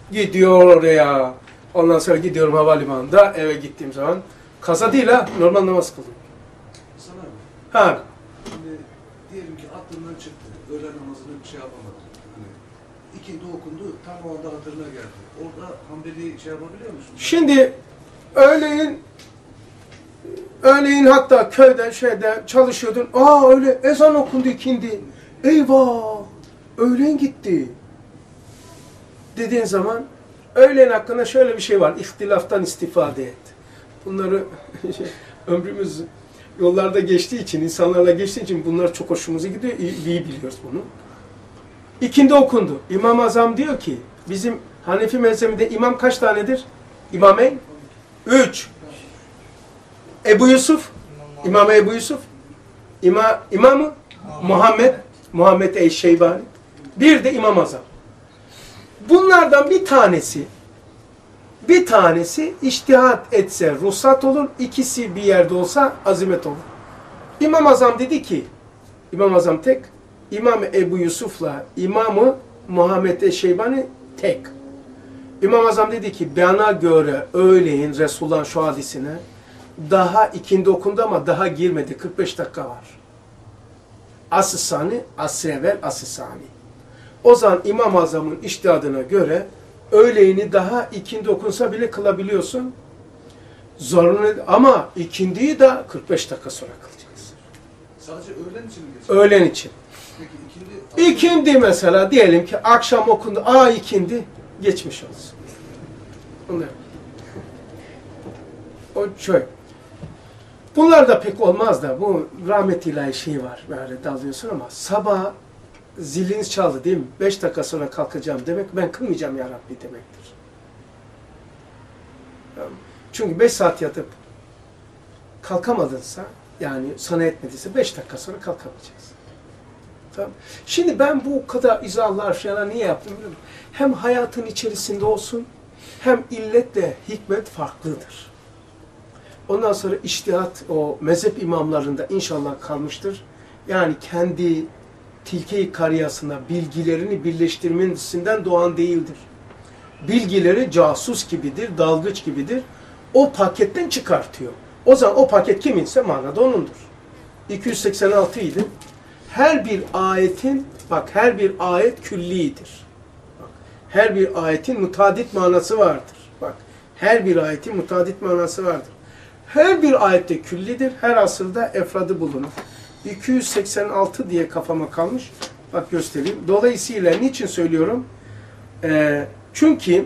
Gidiyor oraya. Ondan sonra gidiyorum havalimanında eve gittiğim zaman. Kaza değil ha. Normal namaz kıldım. Sana mı? Ha. Şimdi diyelim ki aklından çıktı. Öğlen namazını bir şey yapamadın. Hani ikindi okundu. Tam o anda hatırına geldi. Orada Hanbeli şey yapabiliyor musun? Şimdi öğleyin öğleyin hatta köyde şeyde çalışıyordun. Aa öyle ezan okundu ikindi. Eyvah! Öğlen gitti. Dediğin zaman öğlen hakkında şöyle bir şey var. İhtilaftan istifade et. Bunları şey, ömrümüz yollarda geçtiği için, insanlarla geçtiği için bunlar çok hoşumuza gidiyor. İyi, iyi biliyoruz bunu. İkindi okundu. İmam-ı Azam diyor ki, bizim Hanefi mezhebinde imam kaç tanedir? İmameyn? Üç. Ebu Yusuf, İmam Ebu Yusuf, İma, İmam-ı Muhammed, Muhammed Eşşeybani. Bir de İmam-ı Azam. Bunlardan bir tanesi, bir tanesi içtihat etse ruhsat olur, ikisi bir yerde olsa azimet olur. İmam-ı Azam dedi ki, İmam-ı Azam tek, İmam Ebu Yusuf'la İmam-ı Muhammed Eşşeybani tek. İmam-ı Azam dedi ki, bana göre öğleyin Resulullah'ın şu hadisine, daha ikindi okundu ama daha girmedi, kırk beş dakika var. Asr-ı sani, asr-ı evvel, asr-ı sani. O zaman İmam-ı Azam'ın içtihadına göre öğleyini daha ikindi okunsa bile kılabiliyorsun. Zorunlu ama ikindiyi de kırk beş dakika sonra kılacaksın. Sadece öğlen için mi geçiyor? Öğlen için. Peki ikindi... İkindi mesela diyelim ki akşam okundu. Aa ikindi geçmiş olsun. Bunlar. O şöyle. Bunlar da pek olmaz da bu rahmet ilahi şey var. Böyle dalıyorsun ama sabah ziliniz çaldı değil mi? Beş dakika sonra kalkacağım demek ben kılmayacağım ya Rabbi demektir. Çünkü beş saat yatıp kalkamadınsa yani sana etmediyse beş dakika sonra kalkamayacaksın. Tamam. Şimdi ben bu kadar izahlar şeyler niye yaptım biliyor musun? Hem hayatın içerisinde olsun hem illetle hikmet farklıdır. Ondan sonra içtihat o mezhep imamlarında inşallah kalmıştır. Yani kendi tilke-i kariyasına bilgilerini birleştirmesinden doğan değildir. Bilgileri casus gibidir, dalgıç gibidir. O paketten çıkartıyor. O zaman o paket kiminse manada onundur. iki yüz seksen altı idi. Her bir ayetin, bak her bir ayet küllidir. Bak, her bir ayetin mutadit manası vardır. Bak, her bir ayetin mutadit manası vardır. Her bir ayette küllidir, her asırda efradı bulunur. iki yüz seksen altı diye kafama kalmış. Bak göstereyim. Dolayısıyla niçin söylüyorum? Ee, çünkü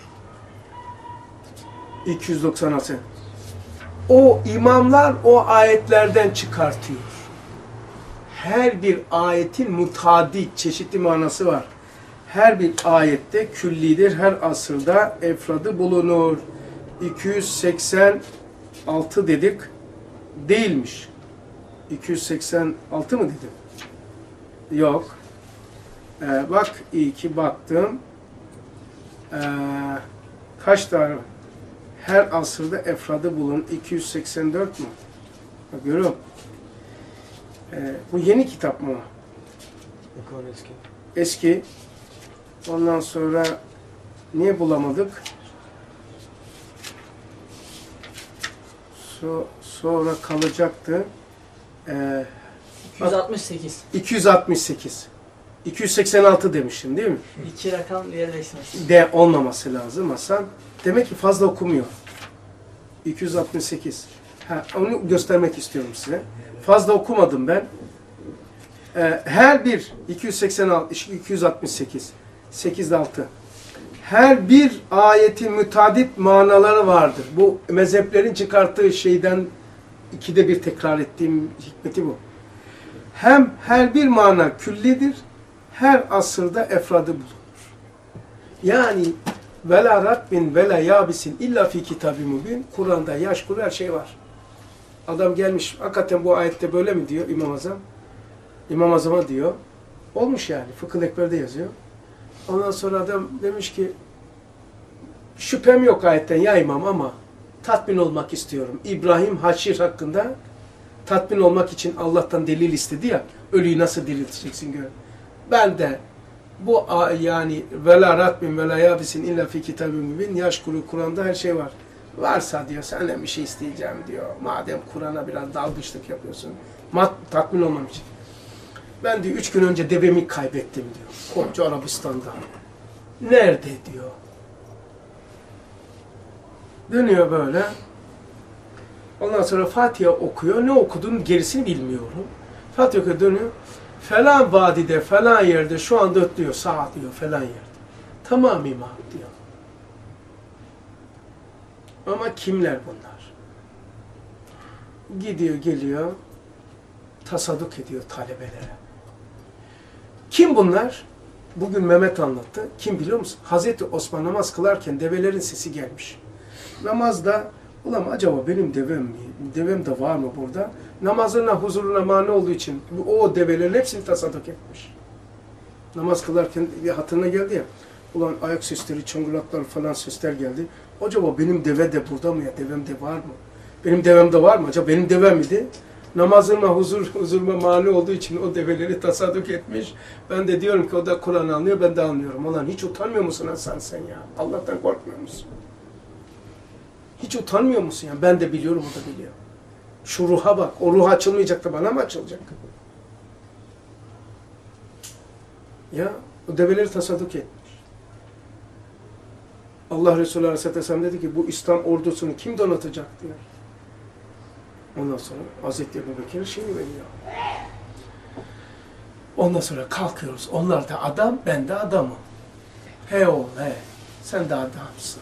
iki yüz doksan altı. O imamlar o ayetlerden çıkartıyor. Her bir ayetin mutadit, çeşitli manası var. Her bir ayette küllidir, her asırda efradı bulunur. iki yüz seksen altı dedik, değilmiş. iki yüz seksen altı mı dedim? Yok. Ee, bak, iyi ki baktım. Ee, kaç tane? Her asırda efradı bulun. iki yüz seksen dört mü? Bak, görüyorum. Ee, bu yeni kitap mı? Eski. Eski. Ondan sonra niye bulamadık? So, sonra kalacaktı. Ee, iki yüz altmış sekiz. iki yüz altmış sekiz. iki yüz seksen altı demiştim değil mi? İki rakam yerleşmesi. De olmaması lazım Hasan. Demek ki fazla okumuyor. iki yüz altmış sekiz. Ha, onu göstermek istiyorum size. Fazla okumadım ben. Ee, her bir iki yüz seksen altı, iki yüz altmış sekiz, sekiz altı. Her bir ayetin müteadit manaları vardır. Bu mezheplerin çıkarttığı şeyden ikide bir tekrar ettiğim hikmeti bu. Hem her bir mana küllidir, her asırda efradı bulunur. Yani vela rabbin vela yabisin illa fi kitab-ı mübin. Kur'an'da yaş kuru her şey var. Adam gelmiş, hakikaten bu ayette böyle mi diyor İmam Azam? İmam Azam'a diyor. Olmuş yani, Fıkıh-ı Ekber'de yazıyor. Ondan sonra adam demiş ki, şüphem yok ayetten ya imam ama tatmin olmak istiyorum. İbrahim Haşir hakkında tatmin olmak için Allah'tan delil istedi ya, ölüyü nasıl dirilteceksin gör. Ben de Bu a- yani vela ratbin vela yabisin illa fi kitabin mübin yaşkuru Kur'an'da her şey var. Varsa diyor senden bir şey isteyeceğim diyor. Madem Kur'an'a biraz dalgıçlık yapıyorsun. Mat, tatmin olmam için. Ben diyor üç gün önce devemi kaybettim diyor. Koca Arabistan'da. Nerede diyor. Dönüyor böyle. Ondan sonra Fatiha okuyor. Ne okudun gerisini bilmiyorum. Fatiha okuyor dönüyor. Falan vadide, falan yerde şu anda ötlüyor. Sağ diyor falan yerde. Tamam imam diyor. Ama kimler bunlar? Gidiyor geliyor. Tasadduk ediyor talebelere. Kim bunlar? Bugün Mehmet anlattı. Kim biliyor musun? Hazreti Osman namaz kılarken develerin sesi gelmiş. Namazda, ulan acaba benim devem mi? Devem de var mı burada? Namazına, huzuruna mani olduğu için o develerin hepsini tasadduk etmiş. Namaz kılarken bir hatırına geldi ya. Ulan ayak sesleri, çıngıraklar falan sesler geldi. Acaba benim deve de burada mı ya? Devem de var mı? Benim devem de var mı? Acaba benim devem miydi? Namazıma, huzur, huzuruma mani olduğu için o develeri tasadduk etmiş. Ben de diyorum ki o da Kur'an anlıyor, ben de anlıyorum. Ulan hiç utanmıyor musun Hasan sen ya? Allah'tan korkmuyor musun? Hiç utanmıyor musun ya? Ben de biliyorum, o da biliyor. Şu ruha bak. O ruh açılmayacak da bana mı açılacak? Ya o develeri tasadduk etmiş. Allah Resulü Aleyhisselatü Vesselam dedi ki bu İslam ordusunu kim donatacak diyor. Ondan sonra Hazreti Ebu Bekir'e şey veriyor. Ondan sonra kalkıyoruz. Onlar da adam, ben de adamım. He oğlum he. Sen de adamsın.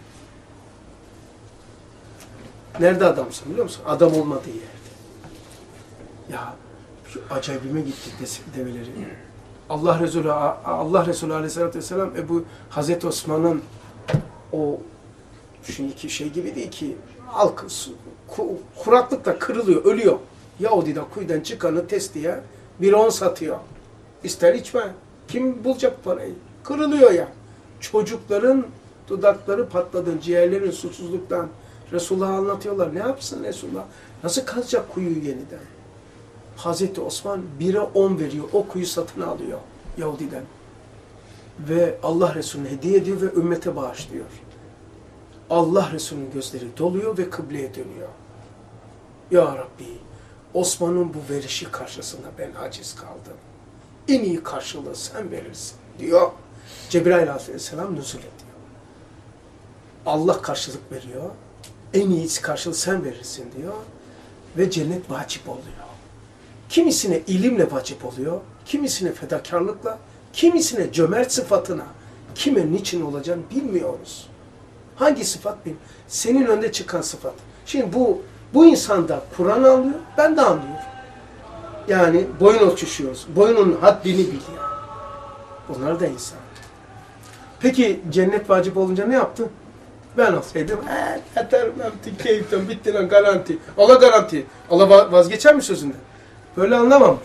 Nerede adamsın biliyor musun? Adam olmadığı yerde. Ya şu acayibime gitti develeri. Allah Resulü Allah Resulü Aleyhisselatü Vesselam Ebu Hazreti Osman'ın o şimdiki şey gibi değil ki halk kuraklıkta kırılıyor, ölüyor. Yahudi'de kuyudan çıkanı testiye bir on satıyor. İster içme. Kim bulacak parayı? Kırılıyor ya. Çocukların dudakları patladı, ciğerlerin susuzluktan. Resulullah'a anlatıyorlar. Ne yapsın Resulullah? Nasıl kazacak kuyuyu yeniden? Hazreti Osman bire on veriyor. O kuyu satın alıyor Yahudi'den. Ve Allah Resulü'ne hediye ediyor ve ümmete bağışlıyor. Allah Resulü'nün gözleri doluyor ve kıbleye dönüyor. Ya Rabbi, Osman'ın bu verişi karşısında ben aciz kaldım. En iyi karşılığı sen verirsin diyor. Cebrail Aleyhisselam nüzul ediyor. Allah karşılık veriyor. En iyi karşılığı sen verirsin diyor. Ve cennet vacip oluyor. Kimisine ilimle vacip oluyor. Kimisine fedakarlıkla. Kimisine cömert sıfatına. Kime niçin olacağını bilmiyoruz. Hangi sıfat bilmiyorum. Senin önde çıkan sıfat. Şimdi bu bu insan da Kur'an anlıyor. Ben de anlıyorum. Yani boyun ölçüşüyoruz. Boyunun haddini biliyor. Bunlar da insan. Peki cennet vacip olunca ne yaptı? Ben olsaydım, eee yeter ben keyiften bitti lan garanti. Allah garanti. Allah vazgeçer mi sözünden? Böyle anlamamış.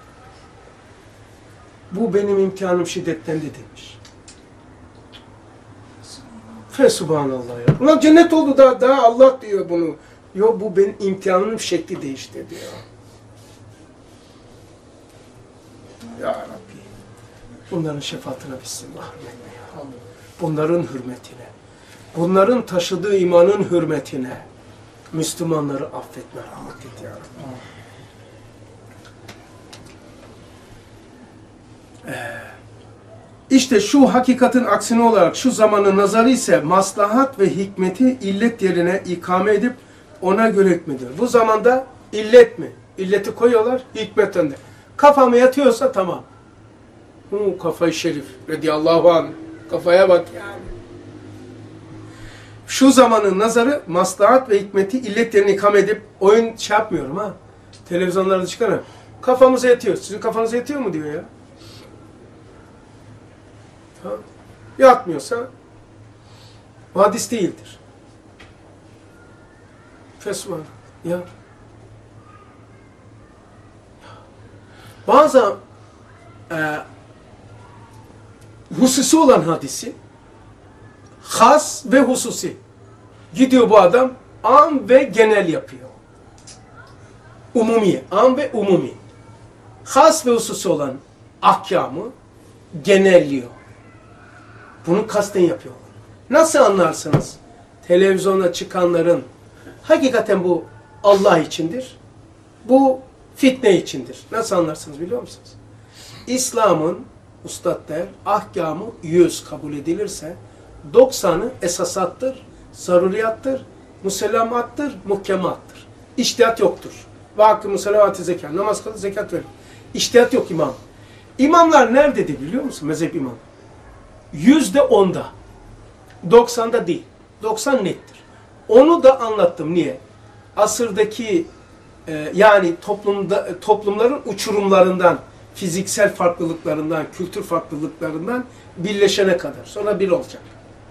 Bu benim imtihanım şiddetlendi demiş. Fesubhanallah ya. Ulan cennet oldu da daha Allah diyor bunu. Yok bu benim imtihanımın şekli değişti diyor. Ya Rabbi. Bunların şefaatine bitsin rahmetle ya. Bunların hürmetine. Bunların taşıdığı imanın hürmetine. Müslümanları affetme rahmet et ya Rabbi. Ee, işte şu hakikatin aksine olarak şu zamanın nazarı ise maslahat ve hikmeti illet yerine ikame edip ona göre hükmediyor. Bu zamanda illet mi? İlleti koyuyorlar, hikmet önde. Kafama yatıyorsa tamam. Hu kafayı şerif. Radiyallahu anh. Kafaya bak yani. Şu zamanın nazarı maslahat ve hikmeti illet yerine ikame edip oyun şey yapmıyorum ha. Televizyonlarda çıkar. Kafamıza yatıyor. Sizin kafanıza yatıyor mu diyor ya. Ha? Yatmıyorsa bu hadis değildir. Fesman. Ya. Bazı e, hususi olan hadisi has ve hususi. Gidiyor bu adam am ve genel yapıyor. Umumi. Am ve umumi. Has ve hususi olan ahkamı genelliyor. Bunu kasten yapıyorlar. Nasıl anlarsınız? Televizyona çıkanların hakikaten bu Allah içindir. Bu fitne içindir. Nasıl anlarsınız biliyor musunuz? İslam'ın Üstad der, ahkamı yüz kabul edilirse doksanı esasattır, zaruriyattır, musellamattır, muhkemattır. İçtihat yoktur. Ve hakkı musellamatı zekat. Namaz kılır, zekat verir. İçtihat yok imam. İmamlar nerededir biliyor musun? Mezhep imam. Yüzde onda. Doksanda değil. Doksan nettir. Onu da anlattım. Niye? Asırdaki e, yani toplumda toplumların uçurumlarından, fiziksel farklılıklarından, kültür farklılıklarından birleşene kadar. Sonra bir olacak.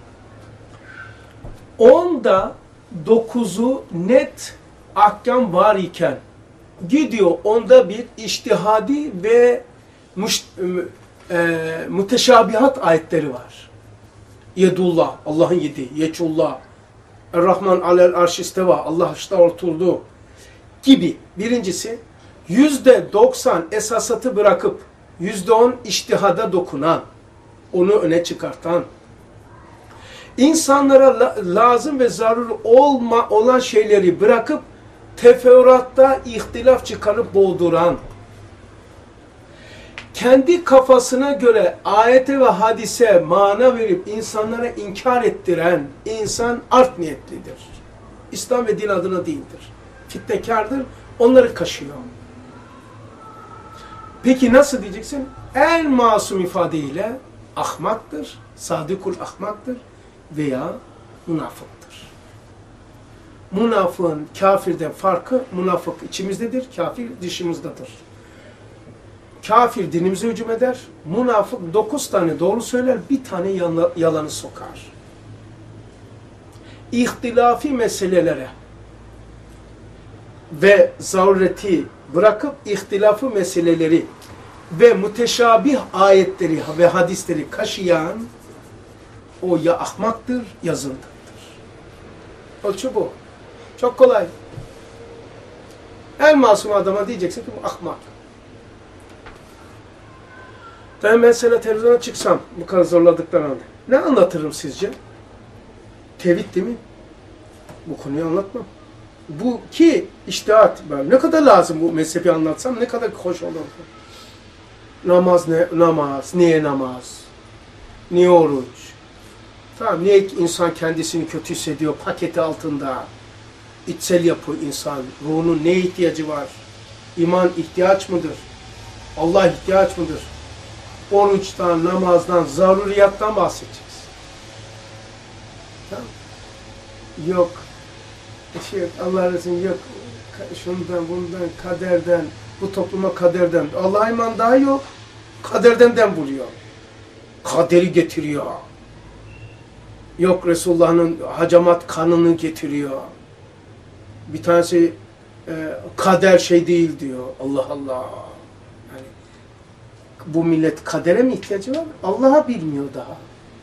Onda dokuzu net ahkam var iken gidiyor onda bir içtihadi ve muş, e, müteşabihat ayetleri var. Yedullah, Allah'ın yedi, yeçullah, Er-Rahman alel arş isteva, Allah arşta oturdu gibi. Birincisi, yüzde doksan esasatı bırakıp yüzde on içtihada dokunan, onu öne çıkartan, insanlara la lazım ve zaruri olma olan şeyleri bırakıp teferruatta ihtilaf çıkarıp boğduran, kendi kafasına göre ayete ve hadise mana verip insanlara inkar ettiren insan art niyetlidir. İslam ve din adına değildir. Fitnekardır, onları kaşıyor. Peki nasıl diyeceksin? En masum ifadeyle ahmaktır, sadıkul ahmaktır veya münafıktır. Münafığın kafirden farkı, münafık içimizdedir, kafir dışımızdadır. Kafir dinimize hücum eder, münafık dokuz tane doğru söyler, bir tane yalanı sokar. İhtilafi meselelere ve zarureti bırakıp ihtilafı meseleleri ve müteşabih ayetleri ve hadisleri kaşıyan o ya ahmaktır ya zındıktır. Ölçü bu. Çok kolay. En masum adama diyeceksin ki bu ahmak. Ben mesela televizyona çıksam bu kadar zorladıkları anda ne anlatırım sizce? Tevhid değil mi? Bu konuyu anlatmam. Bu ki içtihat. Ne kadar lazım bu mezhebi anlatsam ne kadar hoş olur. Namaz ne? Namaz. Niye namaz? Niye oruç? Tamam, niye insan kendisini kötü hissediyor paketi altında? İçsel yapı insan. Ruhunun neye ihtiyacı var? İman ihtiyaç mıdır? Allah ihtiyaç mıdır? Oruçtan, namazdan, zaruriyattan bahsedeceğiz. Tamam. Yok. Şey, Allah razı yok. Şundan, bundan, kaderden, bu topluma kaderden. Allah'a iman daha yok. Kaderden dem buluyor. Kaderi getiriyor. Yok, Resulullah'ın hacamat kanını getiriyor. Bir tanesi e, kader şey değil diyor. Allah Allah. Yani, bu millet kadere mi ihtiyacı var? Allah'a bilmiyor daha.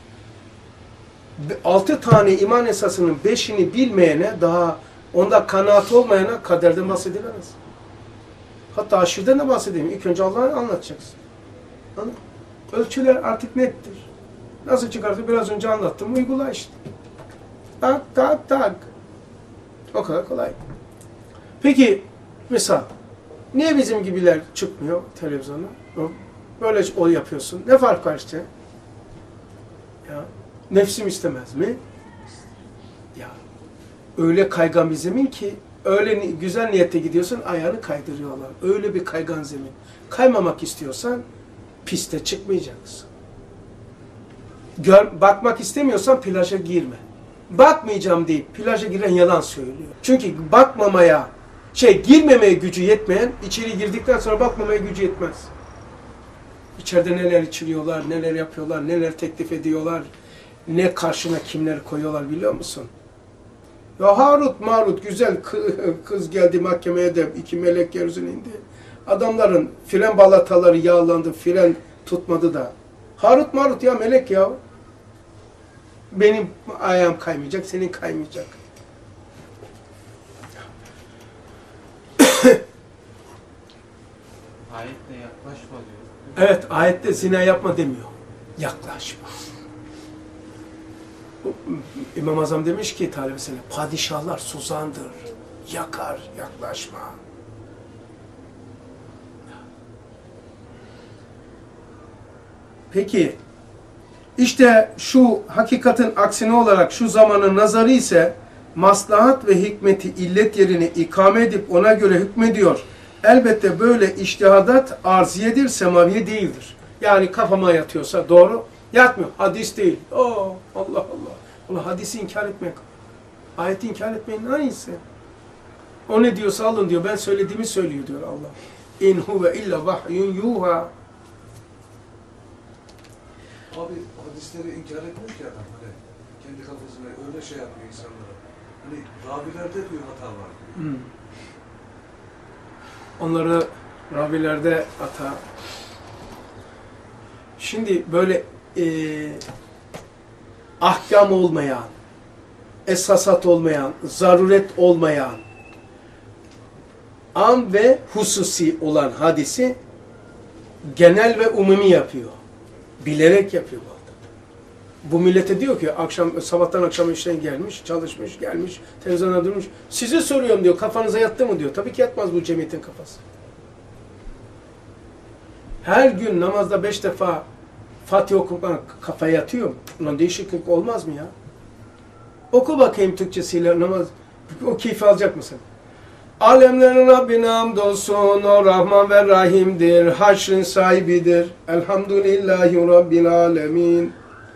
Altı tane iman esasının beşini bilmeyene, daha onda kanaat olmayana kaderden bahsedilemez. Hatta aşırıdan da bahsedeyim. İlk önce Allah'ı anlatacaksın. Anladın? Ölçüler artık nettir. Nasıl çıkarttı? Biraz önce anlattım. Uygula işte. Tak tak tak. O kadar kolay. Peki, misal, niye bizim gibiler çıkmıyor televizyona? Böyle o yapıyorsun. Ne fark var işte? Ya, nefsim istemez mi? Ya, öyle kaygan bir zemin ki, öyle güzel niyette gidiyorsun, ayağını kaydırıyorlar. Öyle bir kaygan zemin. Kaymamak istiyorsan, piste çıkmayacaksın. Gör, bakmak istemiyorsan plaja girme. Bakmayacağım deyip plaja giren yalan söylüyor. Çünkü bakmamaya, şey girmemeye gücü yetmeyen, içeri girdikten sonra bakmamaya gücü yetmez. İçeride neler içiriyorlar, neler yapıyorlar, neler teklif ediyorlar, ne karşına kimler koyuyorlar biliyor musun? Ya Harut Marut güzel kız geldi mahkemeye de iki melek yeryüzüne indi. Adamların fren balataları yağlandı, fren tutmadı da. Harut Marut ya melek ya. Benim ayağım kaymayacak, senin kaymayacak. Ayette yaklaşma diyor. Evet, ayette zina yapma demiyor. Yaklaşma. İmam Azam demiş ki talebesine, padişahlar suzandır, yakar, yaklaşma. Peki, işte şu hakikatin aksine olarak şu zamanın nazarı ise maslahat ve hikmeti illet yerine ikame edip ona göre hükmediyor. Elbette böyle içtihadat arziyedir, semaviye değildir. Yani kafama yatıyorsa doğru, yatmıyor. Hadis değil. Oo, Allah Allah. Allah hadisi inkar etmek. Ayeti inkar etmeyin aynısı. O ne diyorsa alın diyor. Ben söylediğimi söylüyor diyor Allah. İn huve illa vahyun yuha. Abi hadisleri inkar etmiyor ki adam. Hani kendi kafasına öyle şey yapıyor insanlara. Hani ravilerde diyor hata var. Hmm. Onları ravilerde hata. Şimdi böyle e, ahkam olmayan, esasat olmayan, zaruret olmayan, am ve hususi olan hadisi genel ve umumi yapıyor. Bilerek yapıyor bu adam. Bu millete diyor ki akşam sabahtan akşam işten gelmiş, çalışmış, gelmiş, televizyona durmuş. Size soruyorum diyor, kafanıza yattı mı diyor. Tabii ki yatmaz bu cemiyetin kafası. Her gün namazda beş defa Fatiha okumak kafaya yatıyor mu? Ulan değişiklik olmaz mı ya? Oku bakayım Türkçesiyle namaz. O keyfi alacak mısın? Alemlerin Rabbine hamdolsun, o Rahman ve Rahim'dir, haşrin sahibidir. Elhamdülillahi Rabbil alemin.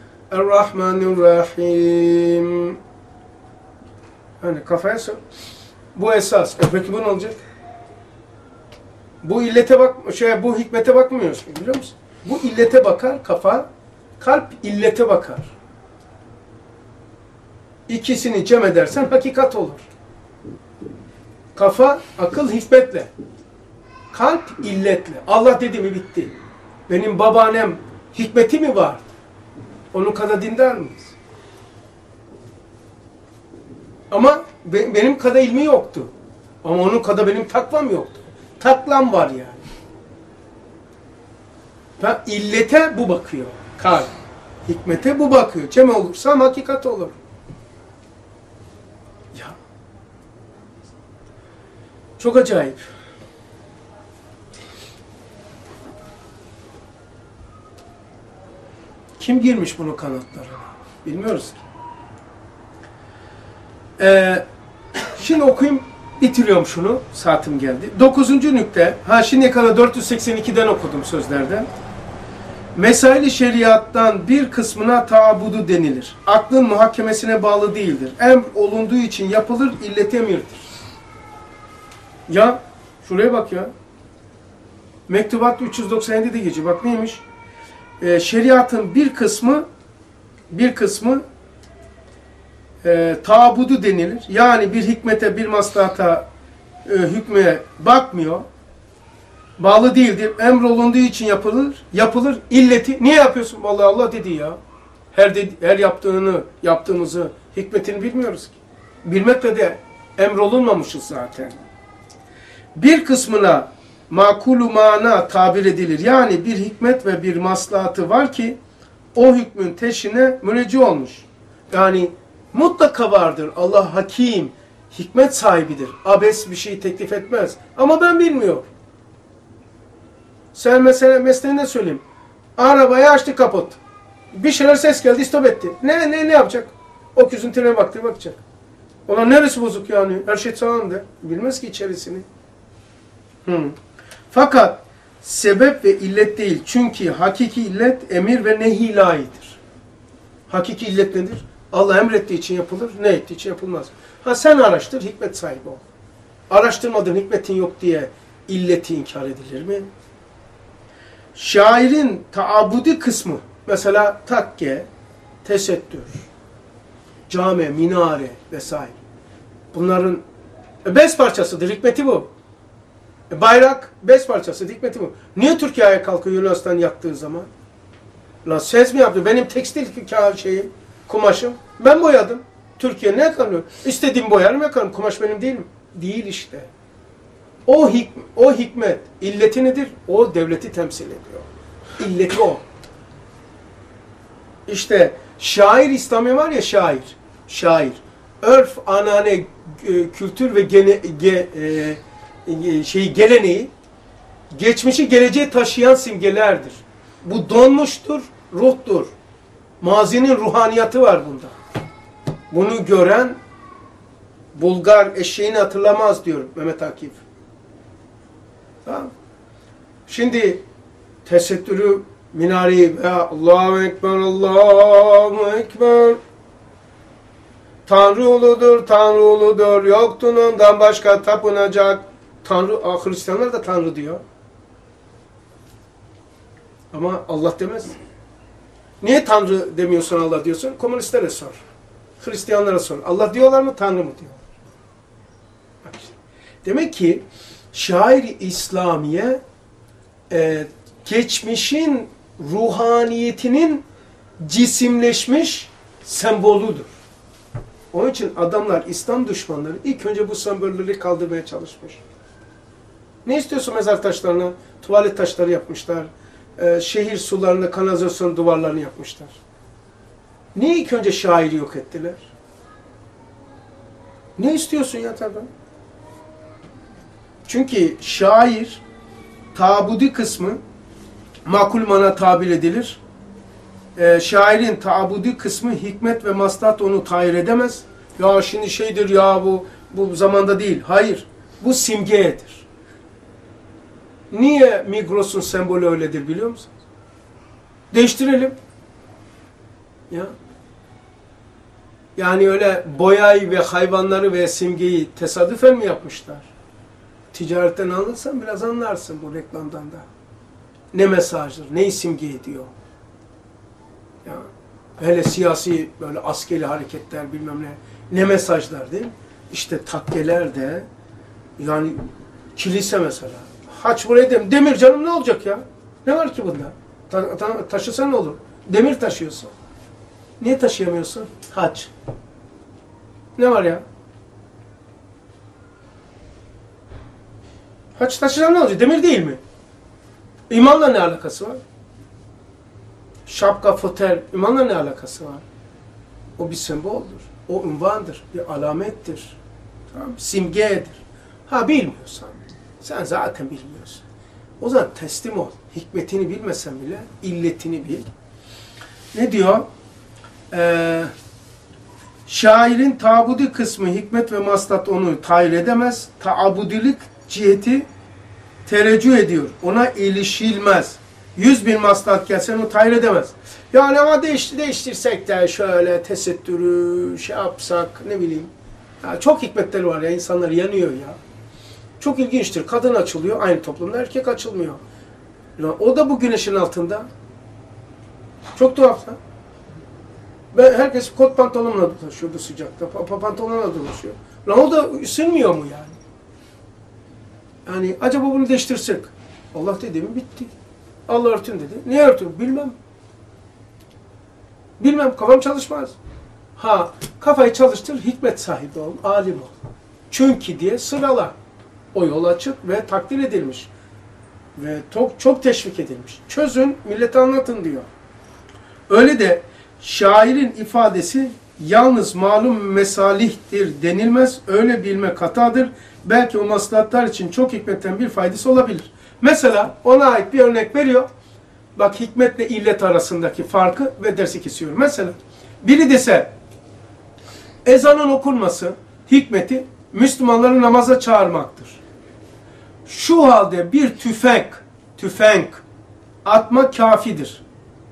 Errahmanirrahim. Hani kafaya sor. Bu esas. E peki bu ne olacak? Bu illete bak, şey, bu hikmete bakmıyorsun, biliyor musun? Bu illete bakar kafa, kalp illete bakar. İkisini cem edersen hakikat olur. Kafa, akıl hikmetle. Kalp illetle. Allah dedi mi bitti. Benim babaannem hikmeti mi var? Onun kadar dindar mıyız? Ama be, benim kadar ilmi yoktu. Ama onun kadar benim takvam yoktu. Taklam var yani. Ha, illete bu bakıyor. Kalp. Hikmete bu bakıyor. Cem olursa hakikat olur. Ya. Çok acayip. Kim girmiş bunun kanatlarına? Bilmiyoruz ki. Ee, şimdi okuyayım. Bitiriyorum şunu. Saatim geldi. Dokuzuncu nükte. Ha şimdiye kadar dört yüz seksen ikiden okudum sözlerden. Mesail-i şeriattan bir kısmına taabudu denilir. Aklın muhakemesine bağlı değildir. Emr olunduğu için yapılır, illet emirdir. Ya şuraya bak ya. Mektubat üç yüz doksan yedide geçiyor. Bak neymiş? Ee, şeriatın bir kısmı bir kısmı e, taabudu denilir. Yani bir hikmete, bir maslahata, e, hükme bakmıyor. Bağlı değildir. Emrolunduğu için yapılır. Yapılır. İlleti. Niye yapıyorsun? Vallahi Allah dedi ya. Her dedi, her yaptığını, yaptığımızı, hikmetini bilmiyoruz ki. Bilmekle de emrolunmamışız zaten. Bir kısmına makulu mana tabir edilir. Yani bir hikmet ve bir maslahatı var ki o hükmün teşine müneci olmuş. Yani mutlaka vardır. Allah hakim, hikmet sahibidir. Abes bir şey teklif etmez. Ama ben bilmiyorum. Sen mesela mesleğinde söyleyeyim. Arabayı açtı kaput. Bir şeyler ses geldi, istop etti. Ne ne ne yapacak? O küzüntüne baktı, bakacak. Ona neresi bozuk yani? Her şey sağlam der. Bilmez ki içerisini. Hmm. Fakat sebep ve illet değil. Çünkü hakiki illet emir ve nehi ilahidir. Hakiki illet nedir? Allah emrettiği için yapılır, ne ettiği için yapılmaz. Ha sen araştır, hikmet sahibi ol. Araştırmadın, hikmetin yok diye illeti inkar edilir mi? Şairin taabudi kısmı, mesela takke, tesettür, cami, minare vesaire. Bunların bez parçasıdır, hikmeti bu. Bayrak, bez parçası, hikmeti bu. Niye Türkiye ayağa kalkıyor Yunanistan yaktığı zaman? Lan ses mi yaptı? Benim tekstil şeyim, kumaşım. Ben boyadım. Türkiye ne kalıyor? İstediğim boyarım yakarım. Kumaş benim değil mi? Değil işte. O, hik o hikmet illeti nedir? O devleti temsil ediyor. İlleti o. İşte şair İslami var ya şair. Şair. Örf, anane, e, kültür ve gene, ge, e, şeyi, geleneği geçmişi geleceğe taşıyan simgelerdir. Bu donmuştur, ruhtur. Mazinin ruhaniyatı var bunda. Bunu gören Bulgar eşeğini hatırlamaz diyor Mehmet Akif. Tamam. Şimdi tesettürü, minareyi ve Allahu Ekber, Allahu Ekber. Tanrı uludur, Tanrı uludur. Yoktur ondan başka tapınacak. Tanrı, ah, Hristiyanlar da Tanrı diyor. Ama Allah demez. Niye Tanrı demiyorsun, Allah diyorsun? Komünistlere sor. Hristiyanlara sor. Allah diyorlar mı, Tanrı mı diyor? Bak işte. Demek ki şair-i İslamiye e, geçmişin ruhaniyetinin cisimleşmiş sembolüdür. Onun için adamlar, İslam düşmanları ilk önce bu sembolleri kaldırmaya çalışmış. Ne istiyorsun mezar taşlarını? Tuvalet taşları yapmışlar. Ee, şehir sularını, kanalizasyon duvarlarını yapmışlar. Niye ilk önce şairi yok ettiler? Ne istiyorsun ya tabi? Çünkü şair, tabudi kısmı makul mana tabir edilir. Ee, şairin tabudi kısmı hikmet ve maslahat onu tahir edemez. Ya şimdi şeydir ya bu bu zamanda değil. Hayır. Bu simgedir. Niye Migros'un sembolü öyledir biliyor musunuz? Değiştirelim. Ya. Yani öyle boyayı ve hayvanları ve simgeyi tesadüfen mi yapmışlar? Ticaretten alırsan biraz anlarsın bu reklamdan da. Ne mesajdır, neyi simge ediyor? Ya, hele siyasi böyle askeri hareketler bilmem ne, ne mesajlar değil mi? İşte takkeler de, yani kilise mesela. Haç buraya dem demir canım ne olacak ya? Ne var ki bunda? Ta ta taşısan ne olur? Demir taşıyorsun. Niye taşıyamıyorsun? Haç. Ne var ya? Haç taşısan ne olacak? Demir değil mi? İmanla ne alakası var? Şapka, fotel, imanla ne alakası var? O bir semboldür. O ünvandır. Bir alamettir. Tamam? Simgedir. Ha bilmiyorsan, sen zaten bilmiyorsun. O zaman teslim ol. Hikmetini bilmesen bile illetini bil. Ne diyor? Ee, şairin tabudi kısmı hikmet ve maslahat onu tayin edemez. Taabudilik ciheti tereccüh ediyor. Ona ilişilmez. Yüz bin maslahat gelsen o tayin edemez. Yani ama değiş, değiştirsek de şöyle tesettürü şey yapsak ne bileyim. Ya çok hikmetleri var ya, insanlar yanıyor ya. Çok ilginçtir. Kadın açılıyor aynı toplumda, erkek açılmıyor. Ya, o da bu güneşin altında. Çok tuhaf da. Ve herkes kot pantolonla dolaşıyor bu sıcakta. Pa pantolonla dolaşıyor. Lan o da ısınmıyor mu yani? Yani acaba bunu değiştirsek? Allah dedi mi bitti. Allah örtün dedi. Niye örtün? Bilmem. Bilmem. Kafam çalışmaz. Ha, kafayı çalıştır, hikmet sahibi ol, alim ol. Çünkü diye sırala. O yol açık ve takdir edilmiş. Ve çok, çok teşvik edilmiş. Çözün, millete anlatın diyor. Öyle de şairin ifadesi yalnız malum mesalihtir denilmez. Öyle bilme hatadır. Belki o maslahatlar için çok hikmetten bir faydası olabilir. Mesela ona ait bir örnek veriyor. Bak hikmetle illet arasındaki farkı ve dersi kesiyor. Mesela biri dese ezanın okunması hikmeti Müslümanları namaza çağırmaktır. Şu halde bir tüfek, tüfenk atma kafidir.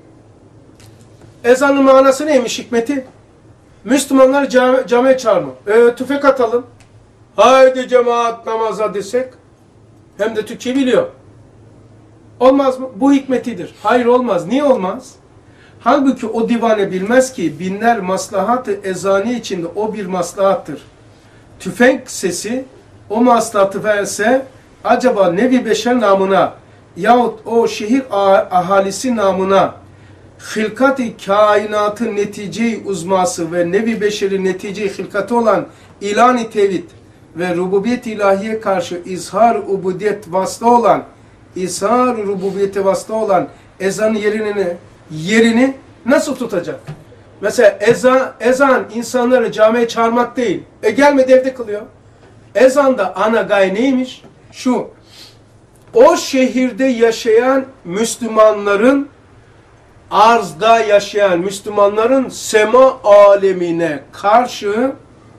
Ezanın manası neymiş hikmeti? Müslümanları cami, camiye çağırmak. E, tüfek atalım. Haydi cemaat namaza desek. Hem de Türkçe biliyor. Olmaz mı? Bu hikmetidir. Hayır olmaz. Niye olmaz? Halbuki o divane bilmez ki binler maslahat-ı ezani içinde o bir maslahattır. Tüfek sesi o maslahatı verse acaba nevi beşer namına yahut o şehir ahalisi namına hılkat-ı kainatı netice-i uzması ve nevi beşeri netice-i hılkatı olan ilan-ı tevhid ve rububiyet ilahiye karşı izhar ubudiyet vasıta olan, izhar rububiyete vasıta olan ezanın yerini, yerini nasıl tutacak? Mesela ezan, ezan insanları camiye çağırmak değil. E gelmedi evde kılıyor. Ezanda ana gaye neymiş? Şu, o şehirde yaşayan Müslümanların, arzda yaşayan Müslümanların sema alemine karşı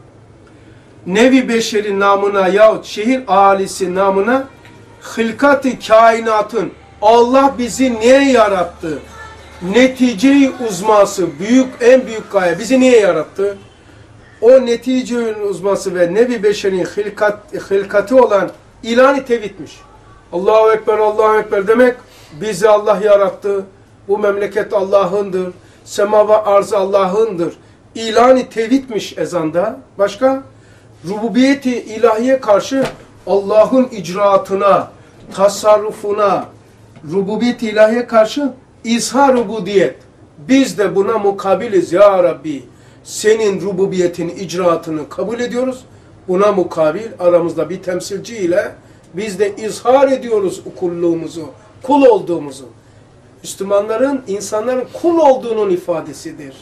nevi beşeri namına yahut şehir ahalisi namına hılkat-ı kainatın Allah bizi niye yarattı? Netice-i uzması, büyük, en büyük gaye bizi niye yarattı? O netice-i uzması ve nevi beşerin hılkat, hılkatı olan ilan-ı tevhidmiş. Allahu Ekber, Allahu Ekber demek bizi Allah yarattı. Bu memleket Allah'ındır. Sema ve arz Allah'ındır. İlan-ı tevhidmiş ezanda. Başka? Rububiyeti ilahiye karşı Allah'ın icraatına, tasarrufuna, rububiyeti ilahiye karşı izhar rububiyet. Biz de buna mukabiliz ya Rabbi. Senin rububiyetin icraatını kabul ediyoruz. Buna mukabil aramızda bir temsilci ile biz de izhar ediyoruz kulluğumuzu, kul olduğumuzu. Müslümanların, insanların kul olduğunun ifadesidir.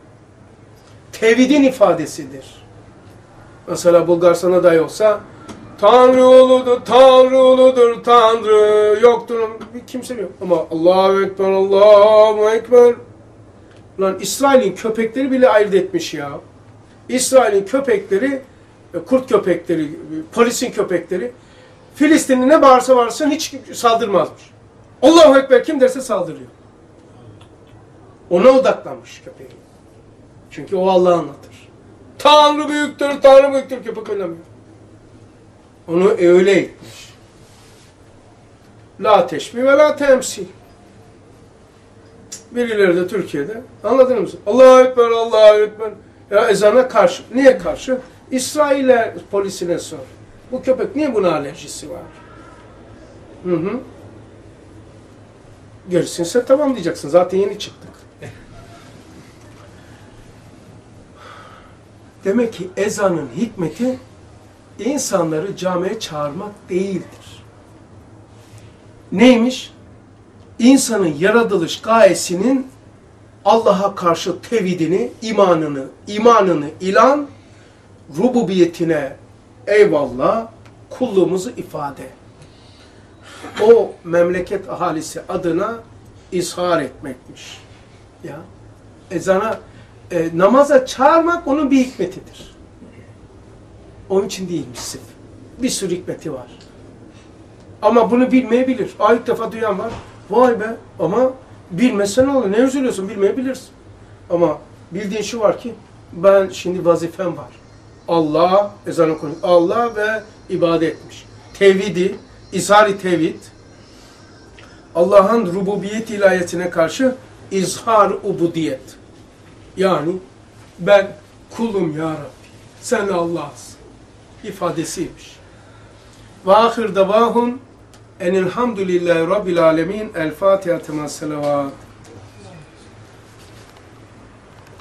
Tevhidin ifadesidir. Mesela Bulgaristan'da da yoksa Tanrı uludur, Tanrı uludur, Tanrı yoktur. Kimse yok. Ama Allahu Ekber, Allahu Ekber. Lan İsrail'in köpekleri bile ayırt etmiş ya. İsrail'in köpekleri, kurt köpekleri, polisin köpekleri, Filistinli ne bağırsa bağırsın hiç saldırmazmış. Allahu Ekber kim derse saldırıyor. Ona odaklanmış köpeği. Çünkü o Allah'ı anlatır. Tanrı büyüktür, Tanrı büyüktür, köpek oynamıyor. Onu öyle etmiş. La teşbih ve la temsil. Birileri de Türkiye'de, anladınız mı? Allahu Ekber, Allahu Ekber. Ya ezana karşı. Niye karşı? İsrail'e polisine sor. Bu köpek niye buna alerjisi var? Hı hı. Gerisini tamam diyeceksin. Zaten yeni çıktık. Demek ki ezanın hikmeti insanları camiye çağırmak değildir. Neymiş? İnsanın yaratılış gayesinin Allah'a karşı tevhidini, imanını, imanını ilan, rububiyetine eyvallah, kulluğumuzu ifade. O memleket ahalisi adına izhar etmekmiş. Ya ezana, e, namaza çağırmak onun bir hikmetidir. Onun için değilmiş sırf. Bir sürü hikmeti var. Ama bunu bilmeyebilir. Aa, ilk defa duyan var. Vay be, ama bilmezsen ne olur? Ne üzülüyorsun? Bilmeyebilirsin. Ama bildiğin şu var ki ben şimdi vazifem var. Allah, ezanı konuş. Allah ve ibadet etmiş. Tevhidi, izhar-ı tevhid, Allah'ın rububiyet ilahiyetine karşı izhar ubudiyet. Yani ben kulum ya Rabbi. Sen Allah'sın. İfadesiymiş. Ve ahir davahum enilhamdülillahi rabbil alemin. El Fatiha tema selavat.